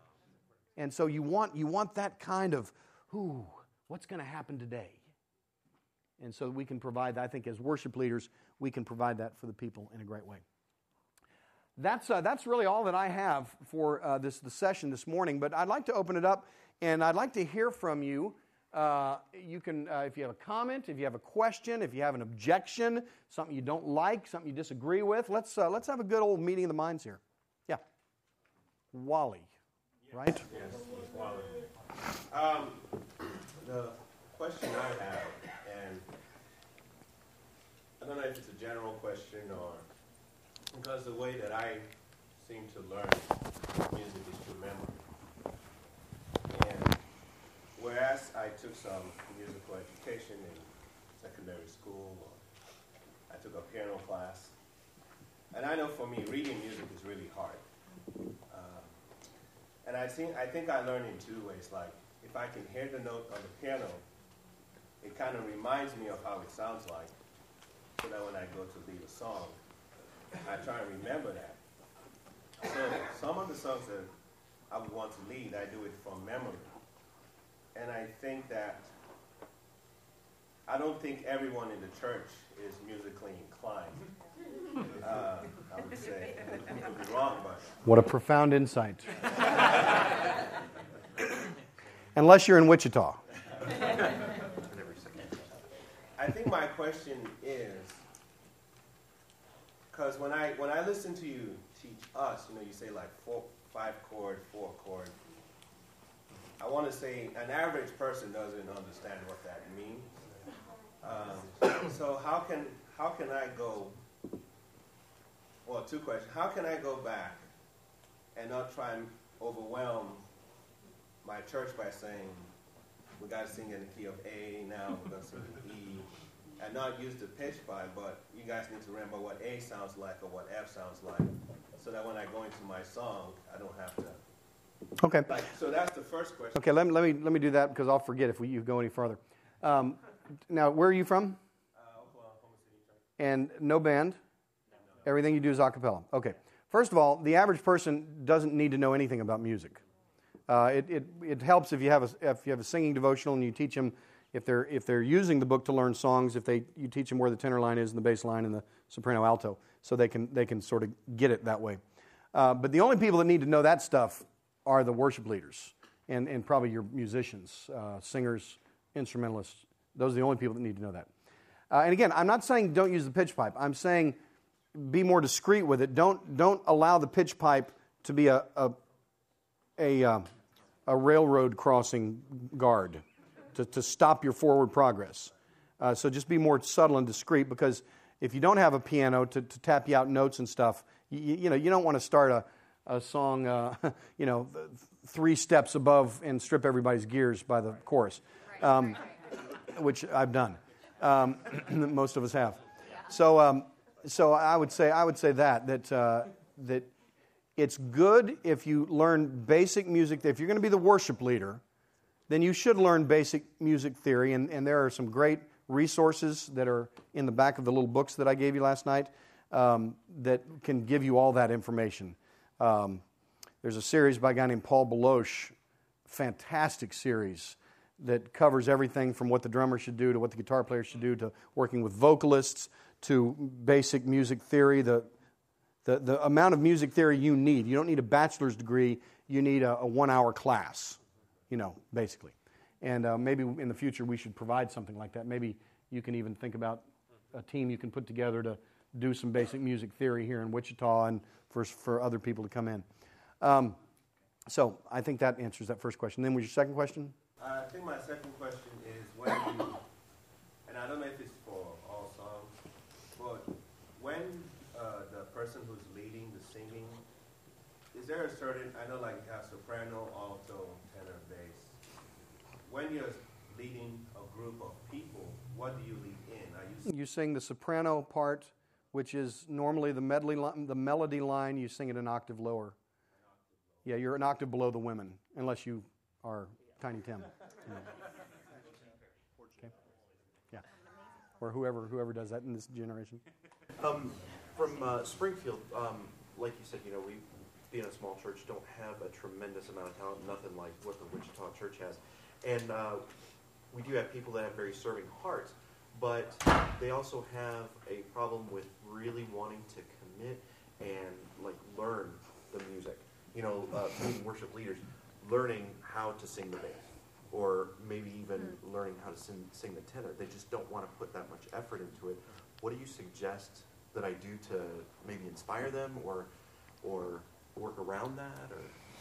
And so you want you want that kind of, ooh, what's going to happen today? And so we can provide that. I think as worship leaders, we can provide that for the people in a great way. That's uh, that's really all that I have for uh, this the session this morning. But I'd like to open it up, and I'd like to hear from you. Uh, you can, uh, if you have a comment, if you have a question, if you have an objection, something you don't like, something you disagree with, let's uh, let's have a good old meeting of the minds here. Yeah, Wally, right? Yes, Wally. Um, the question I have, and I don't know if it's a general question or because the way that I seem to learn music is through memory. And whereas I took some musical education in secondary school, or I took a piano class, and I know for me, reading music is really hard. Um, and I think I think I learn in two ways. Like, if I can hear the note on the piano, it kind of reminds me of how it sounds like, so that when I go to lead a song, I try and remember that. So some of the songs that I would want to lead, I do it from memory. And I think that, I don't think everyone in the church is musically inclined. Uh, I would say, I could be wrong, but... What a profound insight. Unless you're in Wichita. I think my question is, because when I when I listen to you teach us, you know, you say like four, five chord, four chord. I want to say an average person doesn't understand what that means. Um, so how can how can I go? Well, two questions. How can I go back and not try and overwhelm my church by saying we got to sing in the key of A now, we're going to sing in E, and not use the pitch pipe, but you guys need to remember what A sounds like or what F sounds like, so that when I go into my song, I don't have to. Okay. Like, so that's the first question. Okay, let me let me let me do that because I'll forget if we, you go any further. Um, now, where are you from? Uh, Oklahoma City Church. And no band? Everything you do is a cappella. Okay. First of all, the average person doesn't need to know anything about music. Uh, it, it it helps if you have a if you have a singing devotional and you teach them if they're if they're using the book to learn songs, if they you teach them where the tenor line is and the bass line and the soprano alto, so they can they can sort of get it that way. Uh, but the only people that need to know that stuff are the worship leaders and and probably your musicians, uh, singers, instrumentalists. Those are the only people that need to know that. Uh, and again, I'm not saying don't use the pitch pipe. I'm saying be more discreet with it. Don't don't allow the pitch pipe to be a a a, uh, a railroad crossing guard to, to stop your forward progress. Uh, so just be more subtle and discreet, because if you don't have a piano to, to tap you out notes and stuff, you, you know you don't want to start a a song, uh, you know, three steps above and strip everybody's gears by the chorus, um, which I've done. Um, most of us have. So. Um, So I would say I would say that that uh, that it's good if you learn basic music. If you're going to be the worship leader, then you should learn basic music theory. And, and there are some great resources that are in the back of the little books that I gave you last night um, that can give you all that information. Um, there's a series by a guy named Paul Baloche, fantastic series that covers everything from what the drummer should do to what the guitar player should do to working with vocalists, to basic music theory, the, the the amount of music theory you need. You don't need a bachelor's degree. You need a, a one-hour class, you know, basically. And uh, maybe in the future we should provide something like that. Maybe you can even think about a team you can put together to do some basic music theory here in Wichita and for, for other people to come in. Um, so I think that answers that first question. Then was your second question? Uh, I think my second question is when you, and I don't know if it's for all songs, but when uh, the person who's leading the singing, is there a certain, I know like you have soprano, alto, tenor, bass. When you're leading a group of people, what do you lead in? Are you, you sing the soprano part, which is normally the medley li- the melody line. You sing it an octave lower. Yeah, you're an octave below the women, unless you are Tiny Tim. You know. Okay. Yeah. Or whoever whoever does that in this generation. Um, from uh, Springfield, um, like you said, you know, we, being a small church, don't have a tremendous amount of talent, nothing like what the Wichita church has. And uh, we do have people that have very serving hearts, but they also have a problem with really wanting to commit and, like, learn the music. You know, uh, being worship leaders, learning how to sing the bass, or maybe even learning how to sing, sing the tenor. They just don't want to put that much effort into it. What do you suggest that I do to maybe inspire them or or work around that?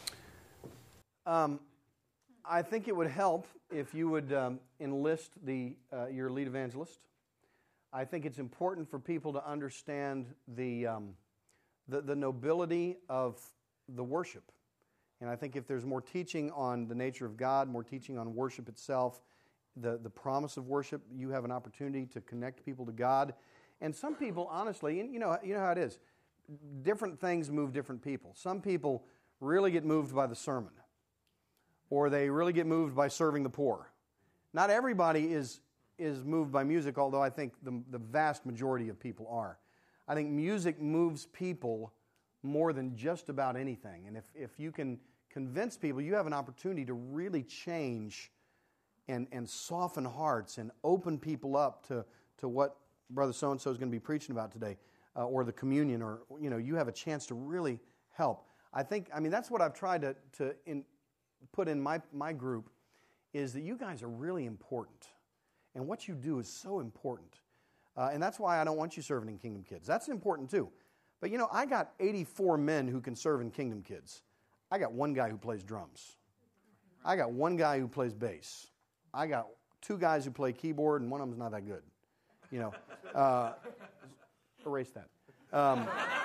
Or Um, I think it would help if you would um, enlist the uh, your lead evangelist. I think it's important for people to understand the, um, the the nobility of the worship. And I think if there's more teaching on the nature of God, more teaching on worship itself, the, the promise of worship, you have an opportunity to connect people to God. And some people, honestly, and you know, you know how it is, different things move different people. Some people really get moved by the sermon, or they really get moved by serving the poor. Not everybody is is moved by music, although I think the, the vast majority of people are. I think music moves people more than just about anything. And if, if you can convince people, you have an opportunity to really change and, and soften hearts and open people up to, to what Brother so-and-so is going to be preaching about today, uh, or the communion, or, you know, you have a chance to really help. I think, I mean, that's what I've tried to, to in, put in my, my group, is that you guys are really important. And what you do is so important. Uh, and that's why I don't want you serving in Kingdom Kids. That's important too. But you know, I got eighty-four men who can serve in Kingdom Kids. I got one guy who plays drums. I got one guy who plays bass. I got two guys who play keyboard, and one of them's not that good. You know, uh, erase that. Um,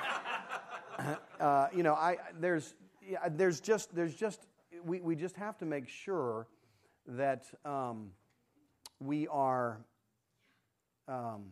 uh, you know, I there's yeah, there's just there's just we we just have to make sure that um, we are um,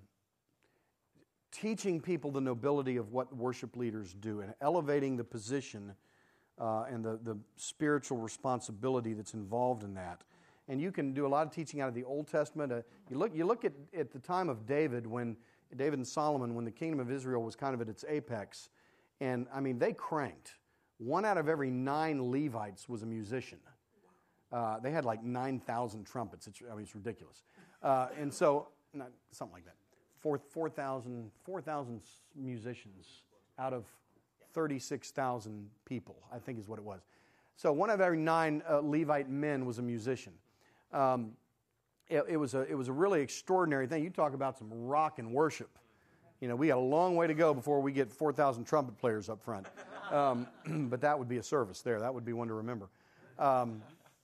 teaching people the nobility of what worship leaders do and elevating the position uh, and the, the spiritual responsibility that's involved in that. And you can do a lot of teaching out of the Old Testament. Uh, you look you look at, at the time of David, when David and Solomon, when the kingdom of Israel was kind of at its apex, and I mean, they cranked. One out of every nine Levites was a musician. Uh, they had like nine thousand trumpets. It's, I mean, it's ridiculous. Uh, and so, not, something like that. four thousand four thousand musicians out of thirty-six thousand people, I think is what it was. So one of every nine uh, Levite men was a musician. Um, it, it, was a, it was a really extraordinary thing. You talk about some rock and worship. You know, we got a long way to go before we get four thousand trumpet players up front. Um, but that would be a service there. That would be one to remember. Um,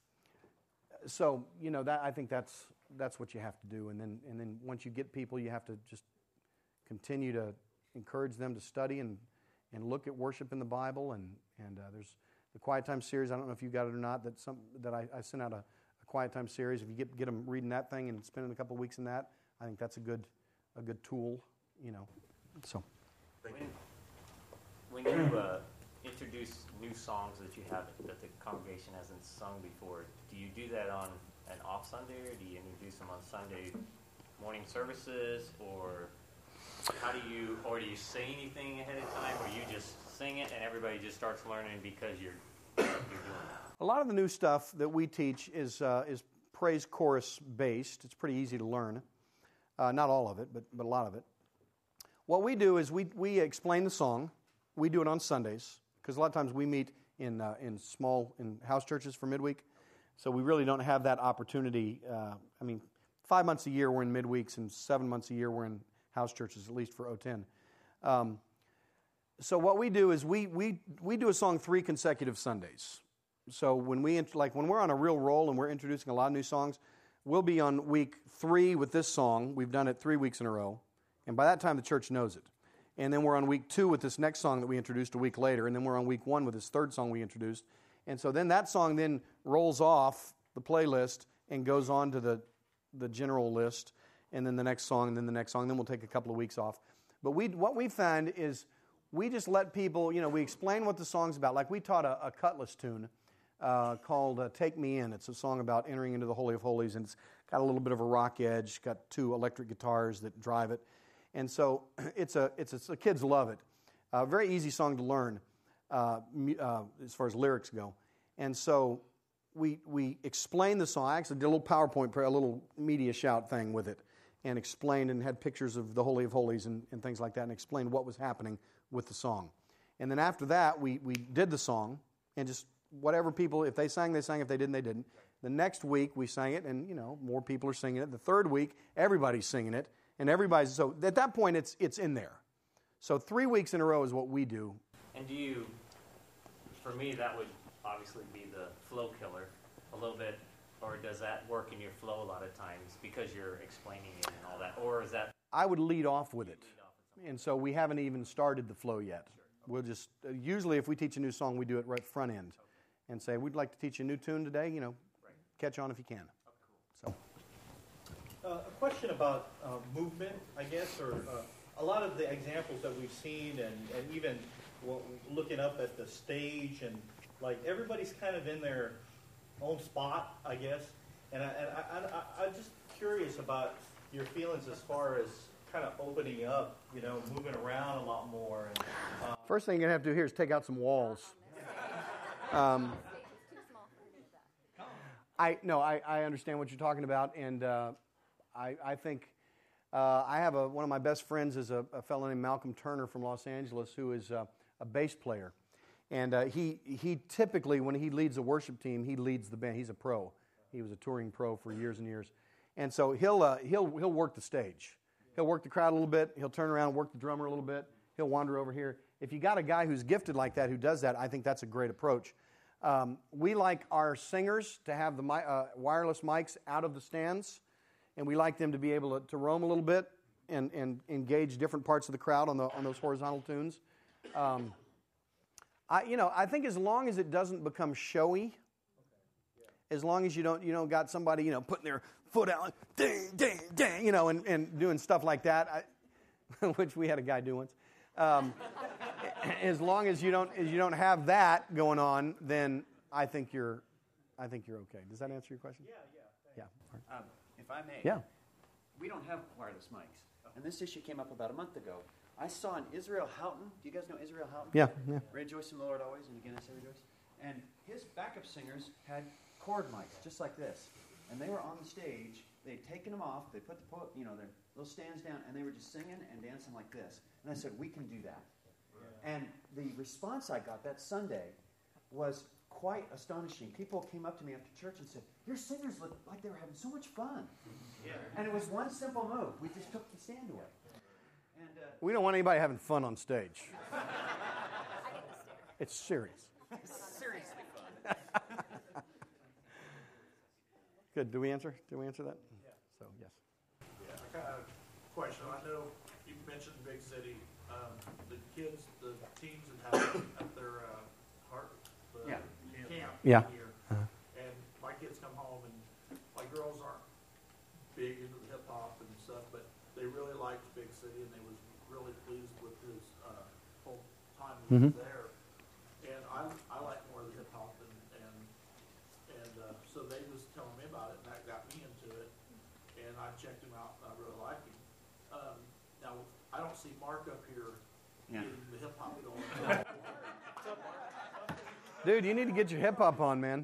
so, you know, that I think that's that's what you have to do. And then and then once you get people, you have to just continue to encourage them to study and, and look at worship in the Bible. And, and uh, there's the Quiet Time series. I don't know if you got it or not. That some that I, I sent out a, a Quiet Time series. If you get get them reading that thing and spending a couple of weeks in that, I think that's a good a good tool. You know, so. When, when you uh, introduce new songs that you haven't, that the congregation hasn't sung before, do you do that on an off Sunday, or do you introduce them on Sunday morning services, or how do you, or do you say anything ahead of time, or you just sing it and everybody just starts learning because you're, you're doing it? A lot of the new stuff that we teach is uh, is praise chorus based. It's pretty easy to learn. Uh, not all of it, but but a lot of it. What we do is we we explain the song. We do it on Sundays because a lot of times we meet in uh, in small in house churches for midweek, so we really don't have that opportunity. Uh, I mean, five months a year we're in midweeks, and seven months a year we're in house churches, at least for O ten. Um, so what we do is we we we do a song three consecutive Sundays. So when we like when we're on a real roll and we're introducing a lot of new songs, we'll be on week three with this song. We've done it three weeks in a row, and by that time the church knows it. And then we're on week two with this next song that we introduced a week later, and then we're on week one with this third song we introduced. And so then that song then rolls off the playlist and goes on to the the general list, and then the next song, and then the next song. Then we'll take a couple of weeks off. But we what we find is we just let people, you know, we explain what the song's about. Like we taught a, a Cutlass tune uh, called uh, Take Me In. It's a song about entering into the Holy of Holies, and it's got a little bit of a rock edge, got two electric guitars that drive it. And so it's a it's a, the kids love it. A very easy song to learn uh, uh, as far as lyrics go. And so we we explained the song. I actually did a little PowerPoint, a little media shout thing with it, and explained and had pictures of the Holy of Holies and, and things like that, and explained what was happening with the song. And then after that, we we did the song, and just whatever people, if they sang, they sang. If they didn't, they didn't. The next week we sang it, and you know more people are singing it. The third week, everybody's singing it, and everybody's so at that point it's it's in there. So three weeks in a row is what we do. And do you, for me, that would obviously be the flow killer a little bit, or does that work in your flow a lot of times because you're explaining it and all that, or is that? I would lead off with it, and so we haven't even started the flow yet. We'll just uh, usually if we teach a new song, we do it right front end, and say we'd like to teach a new tune today. You know, catch on if you can. So, uh, a question about uh, movement, I guess, or. Uh, A lot of the examples that we've seen, and, and even well, looking up at the stage, and like everybody's kind of in their own spot, I guess. And, I, and I, I, I'm just curious about your feelings as far as kind of opening up, you know, moving around a lot more. And, uh, First thing you're going to have to do here is take out some walls. Um, I no, I, I understand what you're talking about, and uh, I, I think. Uh, I have a, one of my best friends is a, a fellow named Malcolm Turner from Los Angeles who is uh, a bass player. And uh, he he typically, when he leads a worship team, he leads the band. He's a pro. He was a touring pro for years and years. And so he'll uh, he'll he'll work the stage. He'll work the crowd a little bit. He'll turn around and work the drummer a little bit. He'll wander over here. If you got a guy who's gifted like that who does that, I think that's a great approach. Um, we like our singers to have the mi- uh, wireless mics out of the stands. And we like them to be able to, to roam a little bit and, and engage different parts of the crowd on the on those horizontal tunes. Um, I you know I think as long as it doesn't become showy, as long as you don't you know got somebody you know putting their foot out, ding ding ding, you know, and, and doing stuff like that, I, which we had a guy do once. Um, as long as you don't as you don't have that going on, then I think you're I think you're okay. Does that answer your question? Yeah, yeah. Yeah. Um, if I may, yeah. we don't have wireless mics. And this issue came up about a month ago. I saw an Israel Houghton. Do you guys know Israel Houghton? Yeah, yeah. Rejoice in the Lord always, and again I say rejoice. And his backup singers had cord mics, just like this. And they were on the stage. They'd taken them off. They put the po- you know their little stands down, and they were just singing and dancing like this. And I said, we can do that. Yeah. And the response I got that Sunday was quite astonishing. People came up to me after church and said, your singers look like they were having so much fun. Yeah. And it was one simple move. We just took the stand away. And, uh, we don't want anybody having fun on stage. It's serious. Seriously fun. Good. Do we answer? Do we answer that? Yeah. So, yes. Yeah, I got a question. I know you mentioned Big City. Um, the kids, the teams that have at their uh, heart the yeah. camp yeah. here. Uh-huh. And my kids come home, and my girls aren't big into the hip hop and stuff, but they really liked Big City, and they was really pleased with his uh, whole time he was Mm-hmm. there. And I I like more of the hip hop, and and and uh, so they was telling me about it, and that got me into it. And I checked him out, and I really like him. Um, now I don't see Mark up here yeah. getting the hip hop going. Dude, you need to get your hip hop on, man.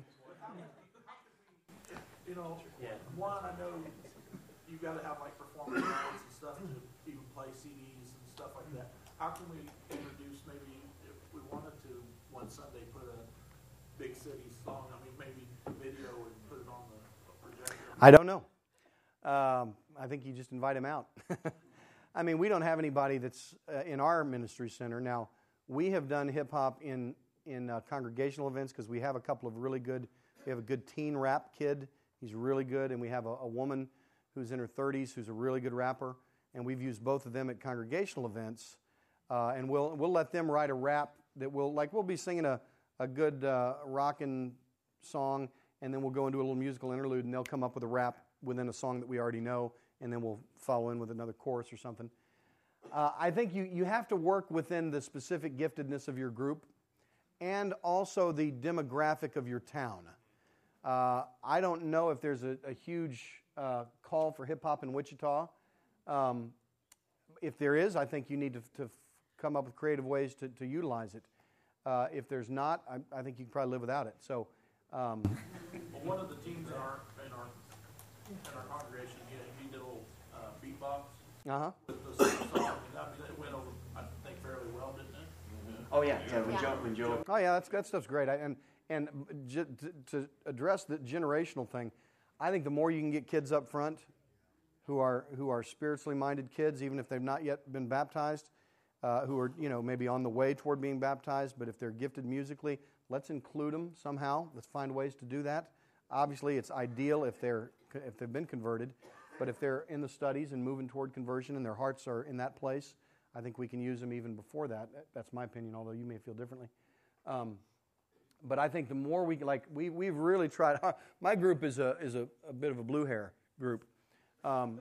You know, yeah. one, I know you got to have like performance rights and stuff to even play C Ds and stuff like that. How can we introduce, maybe if we wanted to, one Sunday put a Big City song, I mean, maybe video and put it on the projector? I don't know. Um, I think you just invite him out. I mean, we don't have anybody that's uh, in our ministry center. Now, we have done hip hop in in uh, congregational events because we have a couple of really good, we have a good teen rap kid. He's really good. And we have a, a woman who's in her thirties who's a really good rapper. And we've used both of them at congregational events. Uh, and we'll we'll let them write a rap that will, like we'll be singing a, a good uh, rockin' song, and then we'll go into a little musical interlude, and they'll come up with a rap within a song that we already know, and then we'll follow in with another chorus or something. Uh, I think you, you have to work within the specific giftedness of your group and also the demographic of your town. Uh, I don't know if there's a, a huge uh, call for hip-hop in Wichita. Um, if there is, I think you need to, to come up with creative ways to, to utilize it. Uh, if there's not, I, I think you can probably live without it. So, um, well, one of the teams in our in our in our congregation, he, he did a little uh, beatbox uh-huh. with the song. And I mean, it went over, I think, fairly well, didn't it? Oh yeah, yeah. When Joe, when Joe. Oh yeah, that's that stuff's great. I, and and j- to, to address the generational thing, I think the more you can get kids up front who are who are spiritually minded kids, even if they've not yet been baptized, uh, who are you know maybe on the way toward being baptized, but if they're gifted musically, let's include them somehow. Let's find ways to do that. Obviously, it's ideal if they're if they've been converted, but if they're in the studies and moving toward conversion and their hearts are in that place, I think we can use them even before that. That's my opinion, although you may feel differently. Um, but I think the more we like, we we've really tried. My group is a is a, a bit of a blue hair group. Um,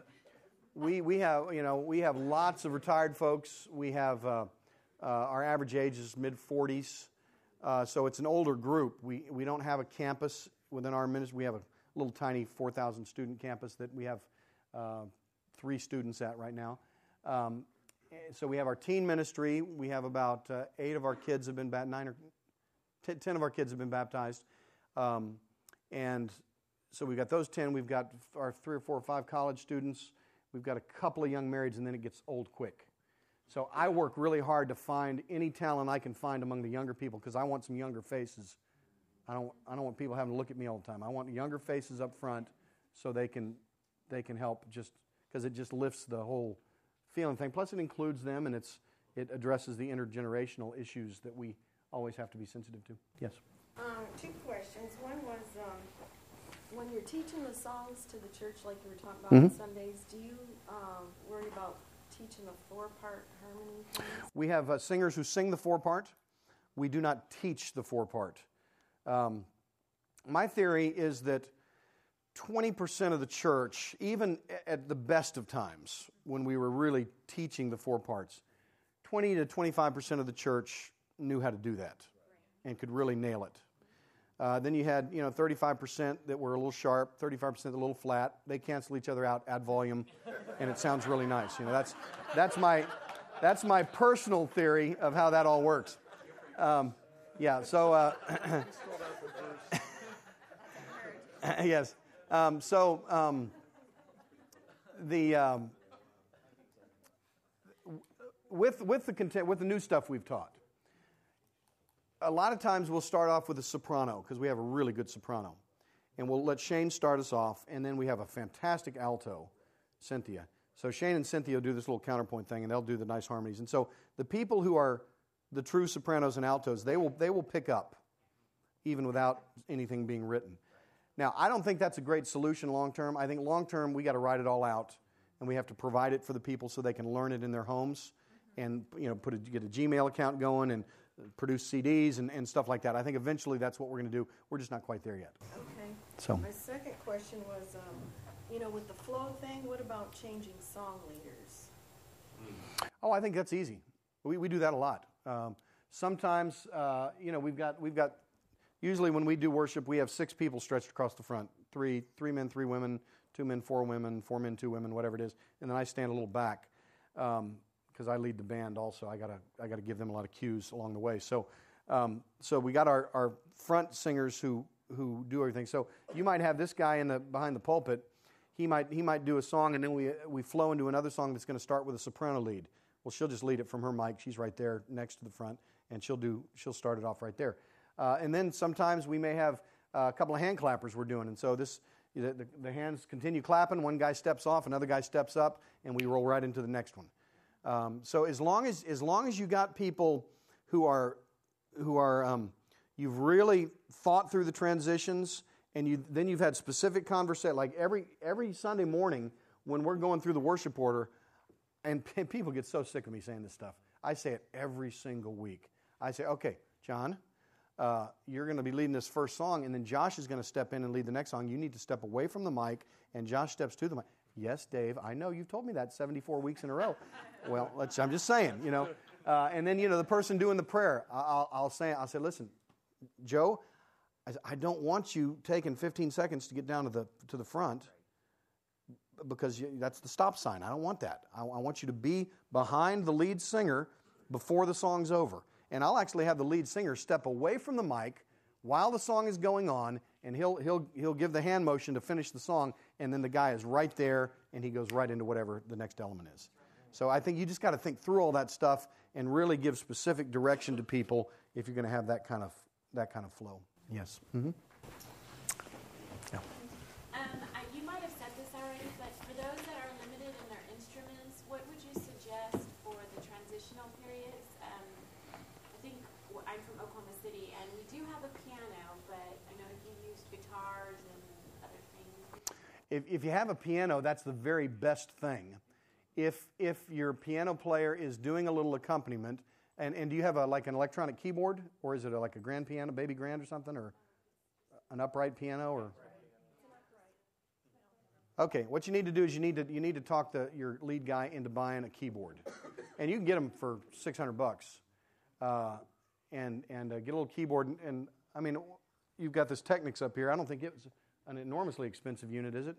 we we have you know we have lots of retired folks. We have uh, uh, our average age is mid forties, uh, so it's an older group. We we don't have a campus within our ministry. We have a little tiny four thousand student campus that we have uh, three students at right now. Um, so we have our teen ministry. We have about uh, eight of our kids have been baptized, nine or t- ten of our kids have been baptized. Um, and so we've got those ten. We've got our three or four or five college students. We've got a couple of young marrieds, and then it gets old quick. So I work really hard to find any talent I can find among the younger people because I want some younger faces. I don't. I don't want people having to look at me all the time. I want younger faces up front, so they can, they can help. Just because it just lifts the whole feeling thing. Plus, it includes them, and it's it addresses the intergenerational issues that we always have to be sensitive to. Yes. Um, two questions. One was um, when you're teaching the songs to the church, like you were talking about Mhm. on Sundays. Do you um, worry about teaching the four-part harmony things? We have uh, singers who sing the four part. We do not teach the four part. Um, my theory is that twenty percent of the church, even at the best of times, when we were really teaching the four parts, twenty to twenty-five percent of the church knew how to do that and could really nail it. Uh, then you had, you know, thirty-five percent that were a little sharp, thirty-five percent a little flat. They cancel each other out, add volume, and it sounds really nice. You know, that's that's my that's my personal theory of how that all works. Um, yeah. So. Uh, yes. Um, so um, the um, with with the content with the new stuff we've taught. A lot of times we'll start off with a soprano because we have a really good soprano, and we'll let Shane start us off, and then we have a fantastic alto, Cynthia. So Shane and Cynthia will do this little counterpoint thing, and they'll do the nice harmonies. And so the people who are the true sopranos and altos, they will they will pick up, even without anything being written. Now, I don't think that's a great solution long term. I think long term we got to write it all out, and we have to provide it for the people so they can learn it in their homes, and you know, put a, get a Gmail account going and produce C Ds and, and stuff like that. I think eventually that's what we're going to do. We're just not quite there yet. Okay. So my second question was, um, you know, with the flow thing, what about changing song leaders? Oh, I think that's easy. We we do that a lot. Um, sometimes, uh, you know, we've got we've got. Usually when we do worship, we have six people stretched across the front. Three three men, three women, two men, four women, four men, two women, whatever it is. And then I stand a little back because um, I lead the band also. I gotta I gotta give them a lot of cues along the way. So um, so we got our, our front singers who who do everything. So you might have this guy in the behind the pulpit. He might he might do a song, and then we we flow into another song that's going to start with a soprano lead. Well, she'll just lead it from her mic. She's right there next to the front, and she'll do she'll start it off right there. Uh, and then sometimes we may have uh, a couple of hand clappers we're doing. And so this the, the, the hands continue clapping. One guy steps off, another guy steps up, and we roll right into the next one. Um, so as long as as long as you got people who are who are um, you've really thought through the transitions, and you then you've had specific conversation. Like every every Sunday morning when we're going through the worship order, and p- people get so sick of me saying this stuff. I say it every single week. I say, okay, John. Uh, you're going to be leading this first song, and then Josh is going to step in and lead the next song. You need to step away from the mic, and Josh steps to the mic. Yes, Dave, I know you've told me that seventy-four weeks in a row. Well, let's, I'm just saying, you know. Uh, and then, you know, the person doing the prayer, I'll, I'll say, I'll say, listen, Joe, I, I don't want you taking fifteen seconds to get down to the to the front because you, that's the stop sign. I don't want that. I, I want you to be behind the lead singer before the song's over. And I'll actually have the lead singer step away from the mic while the song is going on, and he'll he'll he'll give the hand motion to finish the song, and then the guy is right there, and he goes right into whatever the next element is. So I think you just got to think through all that stuff and really give specific direction to people if you're going to have that kind of that kind of flow. Yes. Mm-hmm. Yeah. Um, I, you might have said this already, but for those that are limited in their instruments, what would you suggest for the transitional periods? Um, I think well, I'm from Oklahoma City, and we do have a piano, but I know you used guitars and other things. If, if you have a piano, that's the very best thing. If if your piano player is doing a little accompaniment, and, and do you have a like an electronic keyboard, or is it a, like a grand piano, baby grand or something, or an upright piano, or? Okay, what you need to do is you need to you need to talk the, your lead guy into buying a keyboard, and you can get them for six hundred bucks, uh, and and uh, get a little keyboard. And, and I mean, you've got this Technics up here. I don't think it was an enormously expensive unit, is it?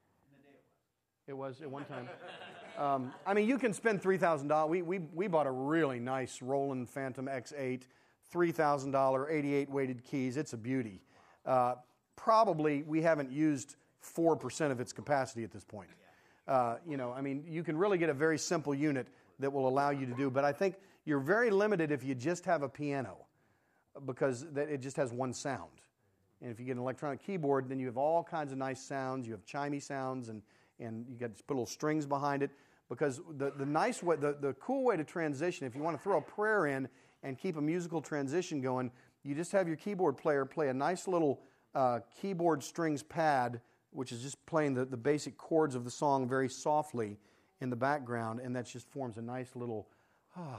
It was at one time. Um, I mean, you can spend three thousand dollars. We, we, we bought a really nice Roland Phantom X eight, three thousand dollars, eighty-eight weighted keys. It's a beauty. Uh, probably we haven't used four percent of its capacity at this point. Uh, you know, I mean, you can really get a very simple unit that will allow you to do. But I think you're very limited if you just have a piano, because that it just has one sound. And if you get an electronic keyboard, then you have all kinds of nice sounds. You have chimey sounds, and and you got to put little strings behind it, because the, the nice way, the, the cool way to transition, if you want to throw a prayer in and keep a musical transition going, you just have your keyboard player play a nice little uh, keyboard strings pad, which is just playing the, the basic chords of the song very softly in the background, and that just forms a nice little, ah.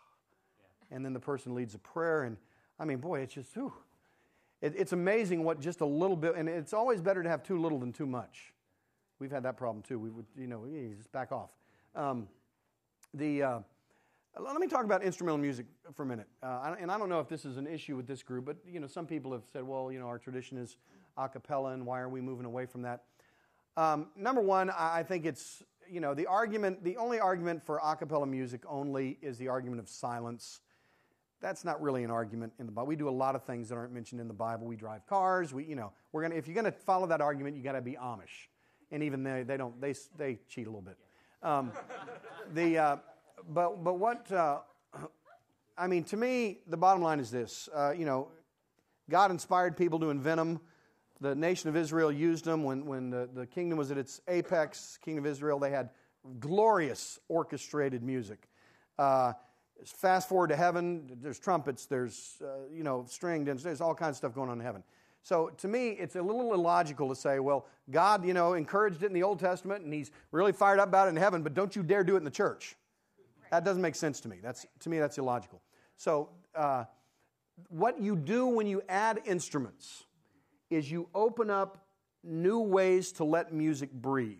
And then the person leads a prayer, and I mean, boy, it's just, whew. It, it's amazing what just a little bit, and it's always better to have too little than too much. We've had that problem too. We would, you know, just back off. Um, the uh, let me talk about instrumental music for a minute. Uh, and I don't know if this is an issue with this group, but you know, some people have said, well, you know, our tradition is a cappella, and why are we moving away from that? Um, number one, I think it's, you know, the argument. The only argument for a cappella music only is the argument of silence. That's not really an argument in the Bible. We do a lot of things that aren't mentioned in the Bible. We drive cars. We, you know, we're gonna. If you're gonna follow that argument, you got to be Amish. And even they, they don't, they they cheat a little bit. Um, the, uh, but but what, uh, I mean, to me, the bottom line is this. Uh, you know, God inspired people to invent them. The nation of Israel used them when, when the, the kingdom was at its apex, Kingdom of Israel. They had glorious orchestrated music. Uh, fast forward to heaven, there's trumpets, there's, uh, you know, stringed, there's all kinds of stuff going on in heaven. So to me, it's a little illogical to say, well, God, you know, encouraged it in the Old Testament, and He's really fired up about it in heaven, but don't you dare do it in the church. That doesn't make sense to me. That's to me, that's illogical. So uh, what you do when you add instruments is you open up new ways to let music breathe.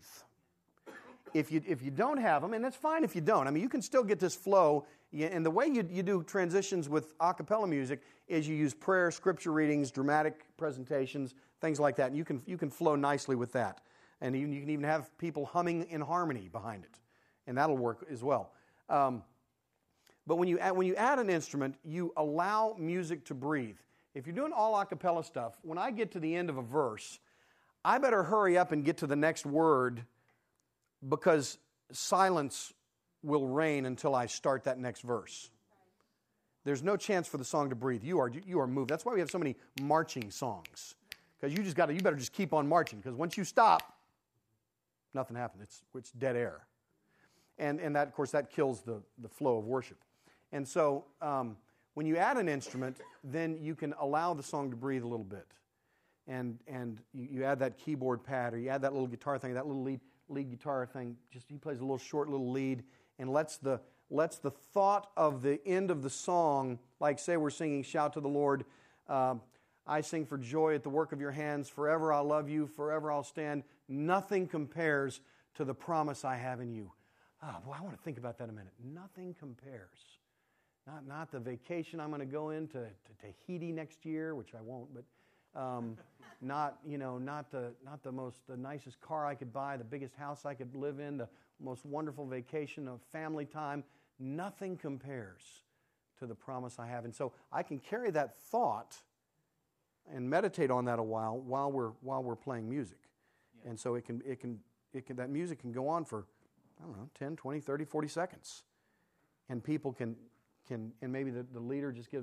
If you if you don't have them, and that's fine if you don't. I mean, you can still get this flow. And the way you, you do transitions with a cappella music is you use prayer, scripture readings, dramatic presentations, things like that. And you can you can flow nicely with that. And you, you can even have people humming in harmony behind it. And that'll work as well. Um, but when you, add, when you add an instrument, you allow music to breathe. If you're doing all a cappella stuff, when I get to the end of a verse, I better hurry up and get to the next word, because silence will reign until I start that next verse. There's no chance for the song to breathe. You are you are moved. That's why we have so many marching songs, because you just got to you better just keep on marching, because once you stop, nothing happens. It's it's dead air, and and that of course that kills the the flow of worship. And so um, when you add an instrument, then you can allow the song to breathe a little bit, and and you, you add that keyboard pad, or you add that little guitar thing, that little lead lead guitar thing. Just he plays a little short little lead. And lets the lets the thought of the end of the song, like say we're singing "Shout to the Lord," uh, I sing for joy at the work of your hands. Forever I'll love you. Forever I'll stand. Nothing compares to the promise I have in you. Oh, boy, I want to think about that a minute. Nothing compares. Not not the vacation I'm going to go into to Tahiti next year, which I won't, but um, not you know not the not the most the nicest car I could buy, the biggest house I could live in, the most wonderful vacation of family time. Nothing compares to the promise I have. And so I can carry that thought and meditate on that a while while we're while we're playing music. Yeah. And so it can it can it can that music can go on for, I don't know, ten, twenty, thirty, forty seconds. And people can can and maybe the, the leader just gives,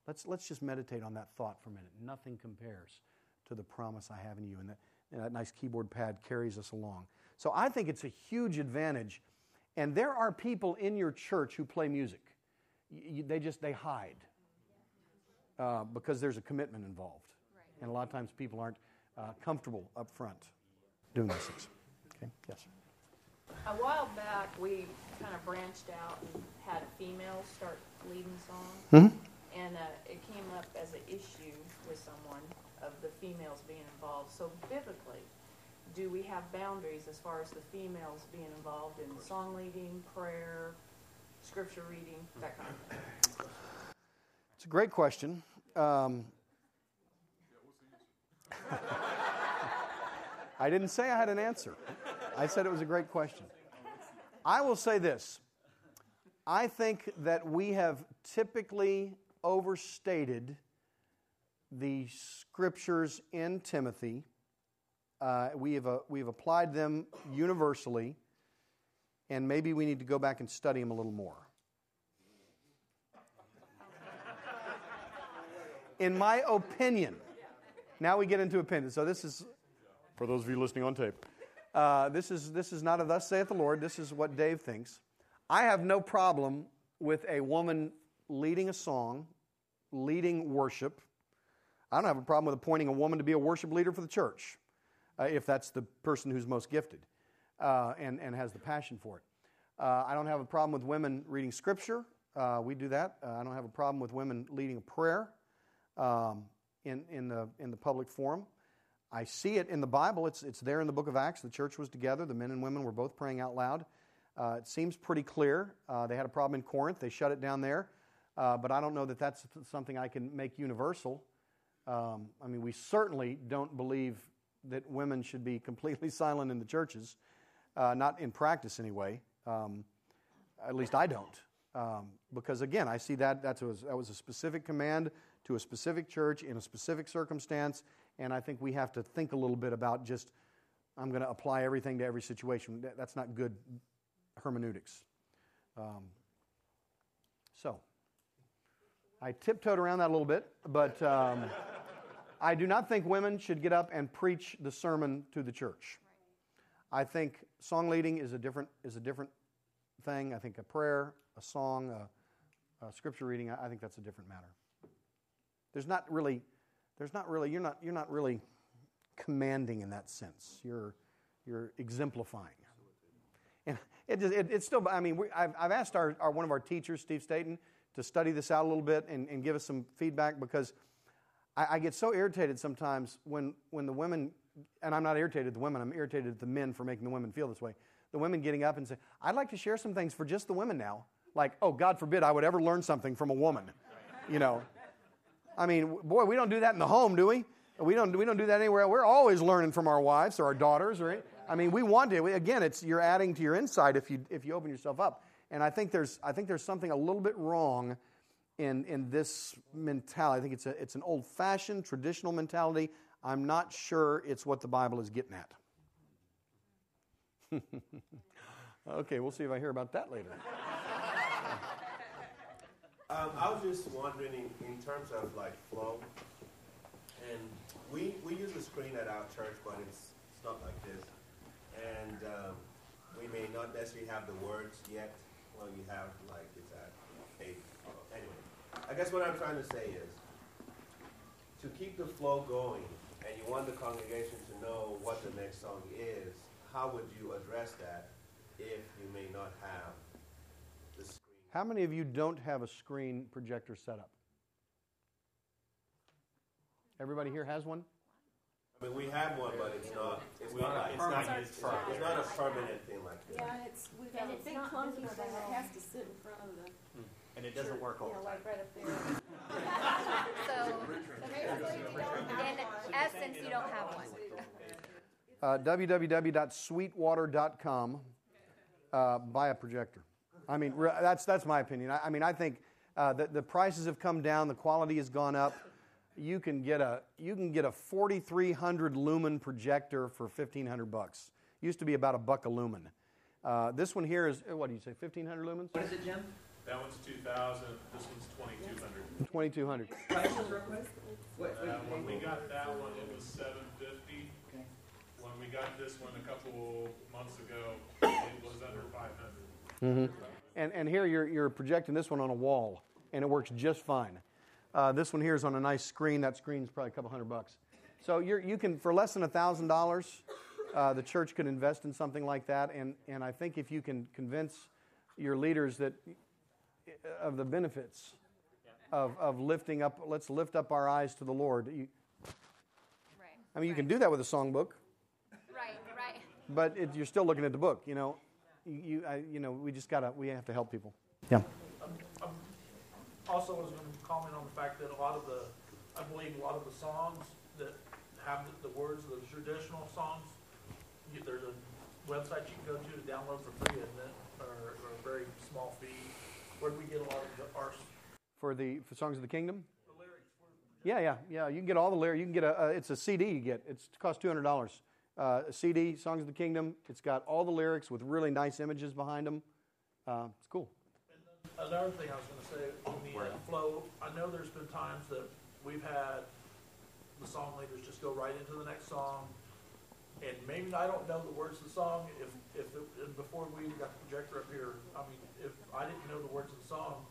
Let's, let's just meditate on that thought for a minute. Nothing compares to the promise I have in you. And that, and that nice keyboard pad carries us along. So I think it's a huge advantage. And there are people in your church who play music. You, they just, they hide uh, because there's a commitment involved. And a lot of times people aren't uh, comfortable up front doing these things. Okay, yes. A while back, we kind of branched out and had females start leading songs. Mm-hmm. And uh, it came up as an issue with someone of the females being involved. So biblically, do we have boundaries as far as the females being involved in song leading, prayer, scripture reading, that kind of thing? It's a great question. Um, I didn't say I had an answer. I said it was a great question. I will say this. I think that we have typically overstated the scriptures in Timothy. Uh, we have uh, we have applied them universally, and maybe we need to go back and study them a little more. In my opinion, now we get into opinion. So this is, for those of you listening on tape, uh, this is this is not a thus saith the Lord. This is what Dave thinks. I have no problem with a woman leading a song, leading worship. I don't have a problem with appointing a woman to be a worship leader for the church, uh, if that's the person who's most gifted uh, and, and has the passion for it. Uh, I don't have a problem with women reading Scripture. Uh, we do that. Uh, I don't have a problem with women leading a prayer um, in, in, the, in the public forum. I see it in the Bible. It's, it's there in the book of Acts. The church was together. The men and women were both praying out loud. Uh, it seems pretty clear. Uh, they had a problem in Corinth. They shut it down there. Uh, but I don't know that that's something I can make universal. Um, I mean, we certainly don't believe that women should be completely silent in the churches, uh, not in practice anyway. Um, at least I don't. Um, because, again, I see that that's a, that was a specific command to a specific church in a specific circumstance, and I think we have to think a little bit about just, I'm going to apply everything to every situation. That, that's not good hermeneutics. Um, so, I tiptoed around that a little bit, but um, I do not think women should get up and preach the sermon to the church. I think song leading is a different is a different thing. I think a prayer, a song, a, a scripture reading, I think that's a different matter. There's not really, there's not really, you're not you're not really commanding in that sense. You're you're exemplifying. And it just it, it's still. I mean, we, I've I've asked our, our one of our teachers, Steve Staten, to study this out a little bit and, and give us some feedback, because I, I get so irritated sometimes when, when the women, and I'm not irritated at the women, I'm irritated at the men for making the women feel this way. The women getting up and say, I'd like to share some things for just the women now. Like, oh, God forbid I would ever learn something from a woman. You know. I mean, boy, we don't do that in the home, do we? We don't, we don't do that anywhere. We're always learning from our wives or our daughters. Or, I mean, we want to. We, again, it's you're adding to your insight if you if you open yourself up. And I think there's I think there's something a little bit wrong in in this mentality. I think it's a it's an old-fashioned traditional mentality. I'm not sure it's what the Bible is getting at. Okay, we'll see if I hear about that later. Um, I was just wondering in, in terms of like flow, and we we use a screen at our church, but it's it's not like this, and um, we may not necessarily have the words yet. Well, you have like it's at eight. Anyway, I guess what I'm trying to say is to keep the flow going, and you want the congregation to know what the next song is. How would you address that if you may not have the screen? How many of you don't have a screen projector set up? Everybody here has one? I mean, we have one, but it's not. It's We- not. Like, it's not used it's for- not a permanent thing like this. Yeah, it's, we've got And a it's big not clunky visible thing at that all. has to sit in front of the. And it doesn't work all Yeah, the time. like right up there. So, in essence, you don't have one. Uh, w w w dot sweetwater dot com. Uh, buy a projector. I mean, re- that's that's my opinion. I, I mean, I think uh, the, the prices have come down. The quality has gone up. You can get a you can get a forty-three hundred lumen projector for fifteen hundred bucks. Used to be about a buck a lumen. Uh, this one here is what do you say? fifteen hundred lumens. What is it, Jim? That one's two thousand. This one's twenty-two hundred. twenty-two hundred. Prices real quick? Wait, wait, Uh, when we wait. got that one, it was seven fifty. Okay. When we got this one a couple months ago, it was under five hundred. Mm-hmm. And and here you're you're projecting this one on a wall, and it works just fine. Uh, this one here is on a nice screen. That screen's probably a couple hundred bucks. So you're you can for less than a thousand dollars, the church could invest in something like that. And and I think if you can convince your leaders that of the benefits of of lifting up, let's lift up our eyes to the Lord. You, Right. I mean, you can do that with a songbook, Right, right. but it, you're still looking at the book. You know, you you, I, you know we just gotta we have to help people. Yeah. Um, also, I was going to comment on the fact that a lot of the, I believe a lot of the songs that have the, the words of the traditional songs, you, there's a website you can go to to download for free, isn't it? Or, or a very small fee. Where do we get a lot of the, our For the for Songs of the Kingdom? the lyrics? Yeah, yeah, yeah. You can get all the lyrics. You can get a, uh, it's a C D you get. It's, it costs two hundred dollars. Uh, a C D, Songs of the Kingdom. It's got all the lyrics with really nice images behind them. Uh, it's cool. Another thing I was going to say, in the uh, flow, I know there's been times that we've had the song leaders just go right into the next song, and maybe I don't know the words of the song. If if it, and before we even got the projector up here, I mean, if I didn't know the words of the song,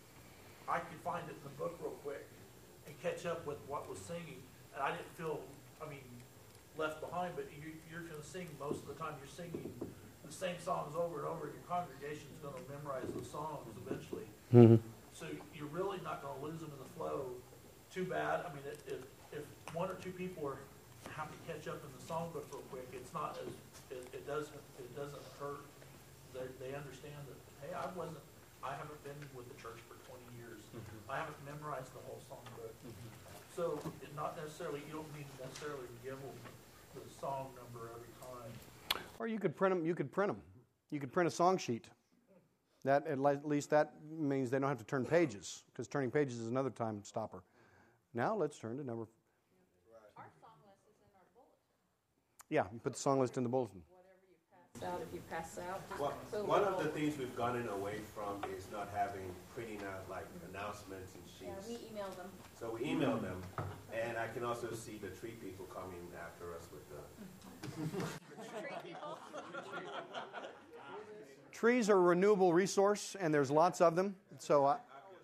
I could find it in the book real quick and catch up with what was singing, and I didn't feel, I mean, left behind. But you, you're going to sing most of the time. You're singing the same songs over and over. Your congregation's going to memorize those songs eventually. Mm-hmm. So you're really not going to lose them in the flow. Too bad. I mean, if if one or two people are have to catch up in the songbook real quick, it's not as it, it doesn't it doesn't hurt. They they understand that hey, I wasn't I haven't been with the church for twenty years. Mm-hmm. I haven't memorized the whole songbook. So it not necessarily you don't need to necessarily give them the song number every time. Or you could print them. You could print them. You could print a song sheet. That at least that means they don't have to turn pages, because turning pages is another time stopper. Now let's turn to number. Our song list is in our bulletin. Yeah, you put the song list in the bulletin. Pass out if you pass out. just Well, put a one of little- the things we've gotten away from is not having printing out like announcements and Yeah, sheets. we emailed them. So we email them, and I can also see the tree people coming after us with the. Trees are a renewable resource, and there's lots of them. So I,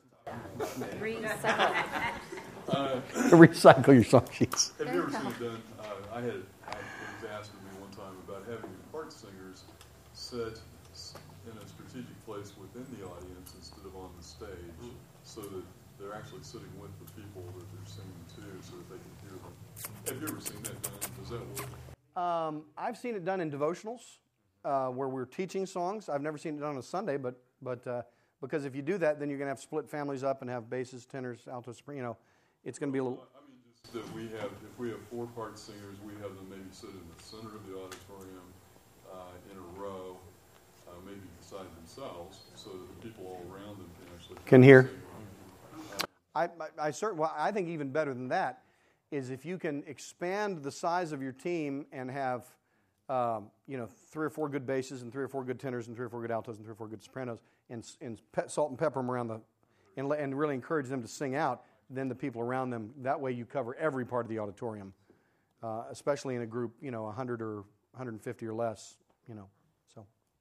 Recycle. Uh, recycle your song sheets. Have you ever seen it done? Uh, I had I, it was asked of me one time about having part singers sit in a strategic place within the audience instead of on the stage, so that they're actually sitting with the people that they're singing to, so that they can hear them. Have you ever seen that done? Does that work? Um, I've seen it done in devotionals uh, where we're teaching songs. I've never seen it done on a Sunday, but but uh, because if you do that, then you're going to have split families up and have basses, tenors, altos, soprano. You know, it's going to be a little. I mean, just that we have, if we have four part singers, we have them maybe sit in the center of the auditorium uh, in a row, uh, maybe beside themselves, so that the people all around them can actually Can hear. sing. I I, I cert, well, I think even better than that is if you can expand the size of your team and have, um, you know, three or four good basses and three or four good tenors and three or four good altos and three or four good sopranos, and, and pe- salt and pepper them around the, and, and really encourage them to sing out. Then the people around them. That way, you cover every part of the auditorium, uh, especially in a group, you know, one hundred or one hundred fifty or less. You know, so.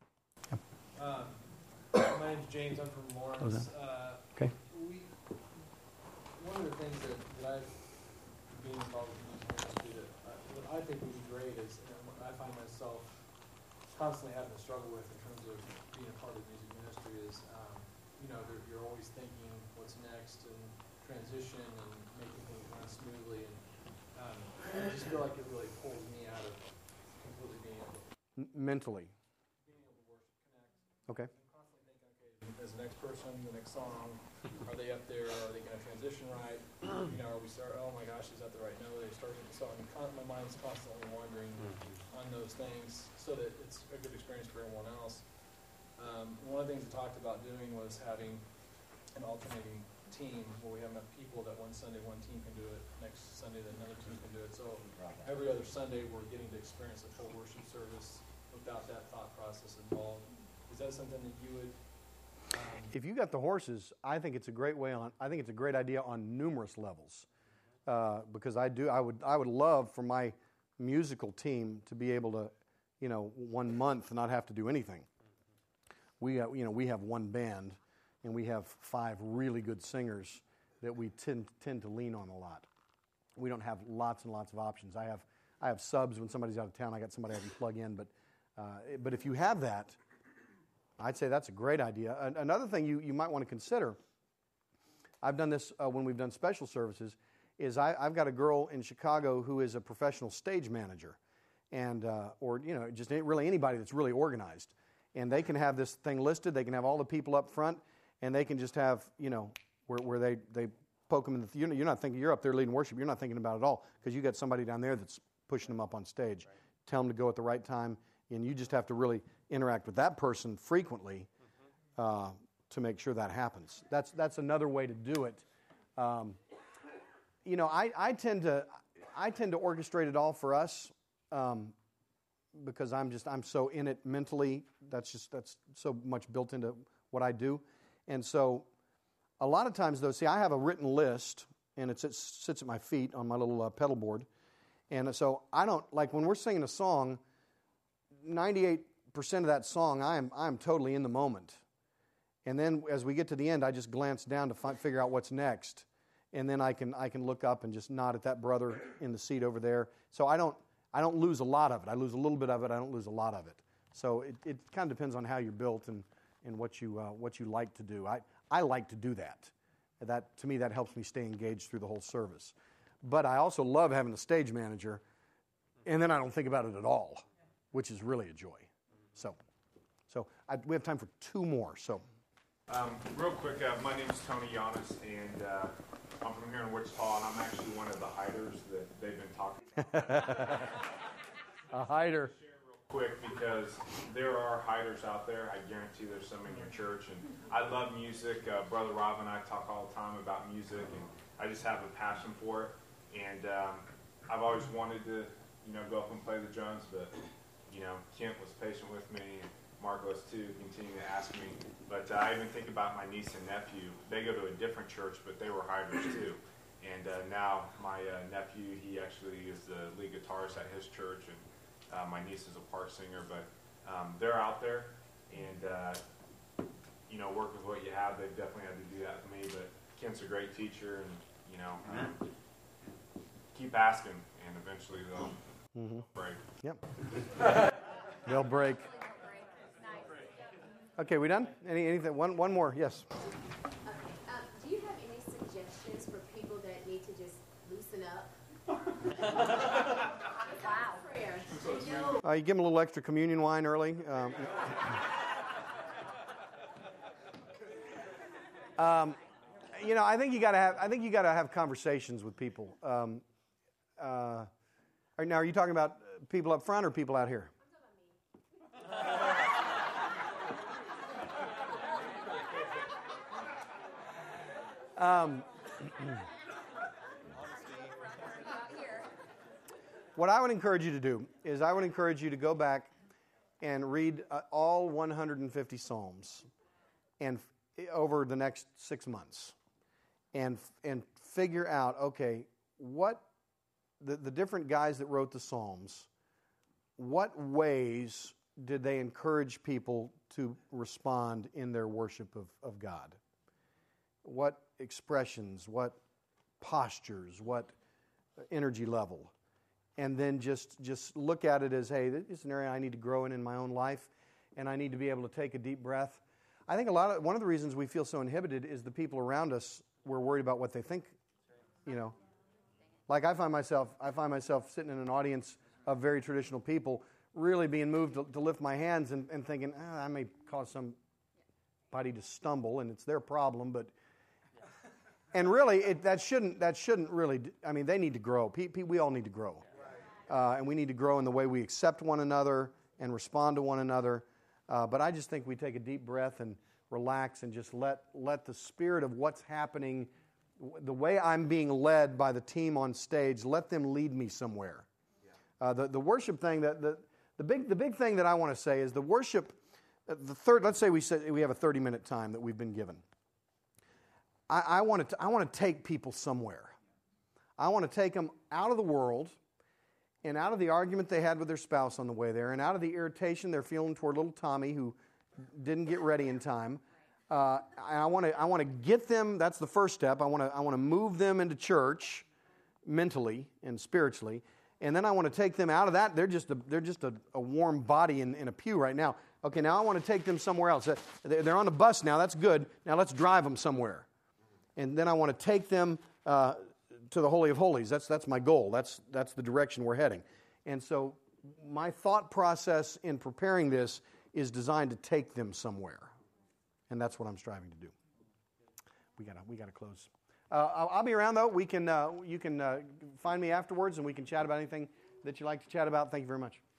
Um, my name's James. I'm from Oh, Lawrence. is that- Uh, Okay. We, one of the things that, that I've been involved in the music industry that I, what I think would be great is, and what I find myself constantly having to struggle with in terms of being a part of the music ministry is, um, you know, there- you're always thinking what's next and transition and making things run smoothly. And um, I just feel like it really pulls me out of completely being able to M- mentally. being able to worship, connect. Okay. I'm constantly thinking, okay, as the next person, the next song, are they up there? Are they going to transition right? You know, are we start? Oh my gosh, is that the right note? Are they starting the song? Con- my mind's constantly wandering on those things, so that it's a good experience for everyone else. Um, one of the things we talked about doing was having an alternating team where we have enough people that one Sunday one team can do it, next Sunday that another team can do it. So every other Sunday we're getting to experience a full worship service without that thought process involved. Is that something that you would If you got the horses, I think it's a great way on. I think it's a great idea on numerous levels, uh, because I do. I would. I would love for my musical team to be able to, you know, one month not have to do anything. We, uh, you know, we have one band, and we have five really good singers that we tend tend to lean on a lot. We don't have lots and lots of options. I have I have subs when somebody's out of town. I got somebody I can plug in, but uh, but if you have that, I'd say that's a great idea. Another thing you, you might want to consider, I've done this uh, when we've done special services, is I, I've got a girl in Chicago who is a professional stage manager, and uh, or you know just really anybody that's really organized, and they can have this thing listed. They can have all the people up front, and they can just have you know where where they, they poke them in the th- you're not thinking you're up there leading worship. You're not thinking about it at all because you got somebody down there that's pushing them up on stage. Right. Tell them to go at the right time, and you just have to really interact with that person frequently uh, to make sure that happens. That's that's another way to do it. Um, you know, I, I tend to I tend to orchestrate it all for us um, because I'm just I'm so in it mentally. That's just that's so much built into what I do, and so a lot of times though, see, I have a written list, and it sits, sits at my feet on my little uh, pedal board, and so I don't like when we're singing a song. ninety-eight percent of that song, I am I am totally in the moment. And then as we get to the end, I just glance down to fi- figure out what's next. And then I can I can look up and just nod at that brother in the seat over there. So I don't I don't lose a lot of it. I lose a little bit of it. I don't lose a lot of it. So it, it kind of depends on how you're built and, and what you uh, what you like to do. I, I like to do that. That to me that helps me stay engaged through the whole service. But I also love having a stage manager, and then I don't think about it at all, which is really a joy. So, so I, we have time for two more. So, um, real quick, uh, my name is Tony Giannis, and uh, I'm from here in Wichita, and I'm actually one of the hiders that they've been talking about. A hider. Share real quick because there are hiders out there. I guarantee there's some in your church, and I love music. Uh, Brother Rob and I talk all the time about music, and I just have a passion for it. And um, I've always wanted to, you know, go up and play the drums, but you know, Kent was patient with me, and Mark was too, continue to ask me. But uh, I even think about my niece and nephew. They go to a different church, but they were hiders too. And uh, now my uh, nephew, he actually is the lead guitarist at his church, and uh, my niece is a part singer. But um, they're out there, and uh, you know, work with what you have. They've definitely had to do that for me. But Kent's a great teacher, and you know, um, keep asking, and eventually they'll. Mm-hmm. Break. Yep. They'll break. Okay, we done? Any anything? One one more. Yes. Okay. Um, do you have any suggestions for people that need to just loosen up? Wow. Prayer. Uh, you give them a little extra communion wine early. Um, um, you know, I think you got to have. I think you got to have conversations with people. Um, uh, Now, are you talking about people up front or people out here? um, what I would encourage you to do is I would encourage you to go back and read uh, all one hundred fifty Psalms and f- over the next six months and and figure out, okay, what The, the different guys that wrote the Psalms, what ways did they encourage people to respond in their worship of, of God? What expressions, what postures, what energy level? And then just, just look at it as, hey, this is an area I need to grow in in my own life, and I need to be able to take a deep breath. I think a lot of one of the reasons we feel so inhibited is the people around us, we're worried about what they think, you know. Like I find myself, I find myself sitting in an audience of very traditional people, really being moved to, to lift my hands and, and thinking, ah, I may cause somebody to stumble, and it's their problem. But and really, it, that shouldn't that shouldn't really. I mean, they need to grow. P, P, we all need to grow, uh, and we need to grow in the way we accept one another and respond to one another. Uh, but I just think we take a deep breath and relax and just let let the spirit of what's happening. The way I'm being led by the team on stage, let them lead me somewhere. Uh, the, the worship thing, that the, the big the big thing that I want to say is the worship uh, the third, let's say we said we have a thirty-minute time that we've been given. I, I want to I want to take people somewhere. I want to take them out of the world and out of the argument they had with their spouse on the way there and out of the irritation they're feeling toward little Tommy who didn't get ready in time. Uh, I want to I want to get them, that's the first step. I want to I want to move them into church mentally and spiritually. And then I want to take them out of that. They're just a, they're just a, a warm body in, in a pew right now. Okay, now I want to take them somewhere else. They're on a bus now. That's good. Now let's drive them somewhere. And then I want to take them uh, to the Holy of Holies. That's that's my goal. That's that's the direction we're heading. And so my thought process in preparing this is designed to take them somewhere. And that's what I'm striving to do. We gotta we gotta close. Uh, I'll, I'll be around though. We can uh, you can uh, find me afterwards, and we can chat about anything that you like to chat about. Thank you very much.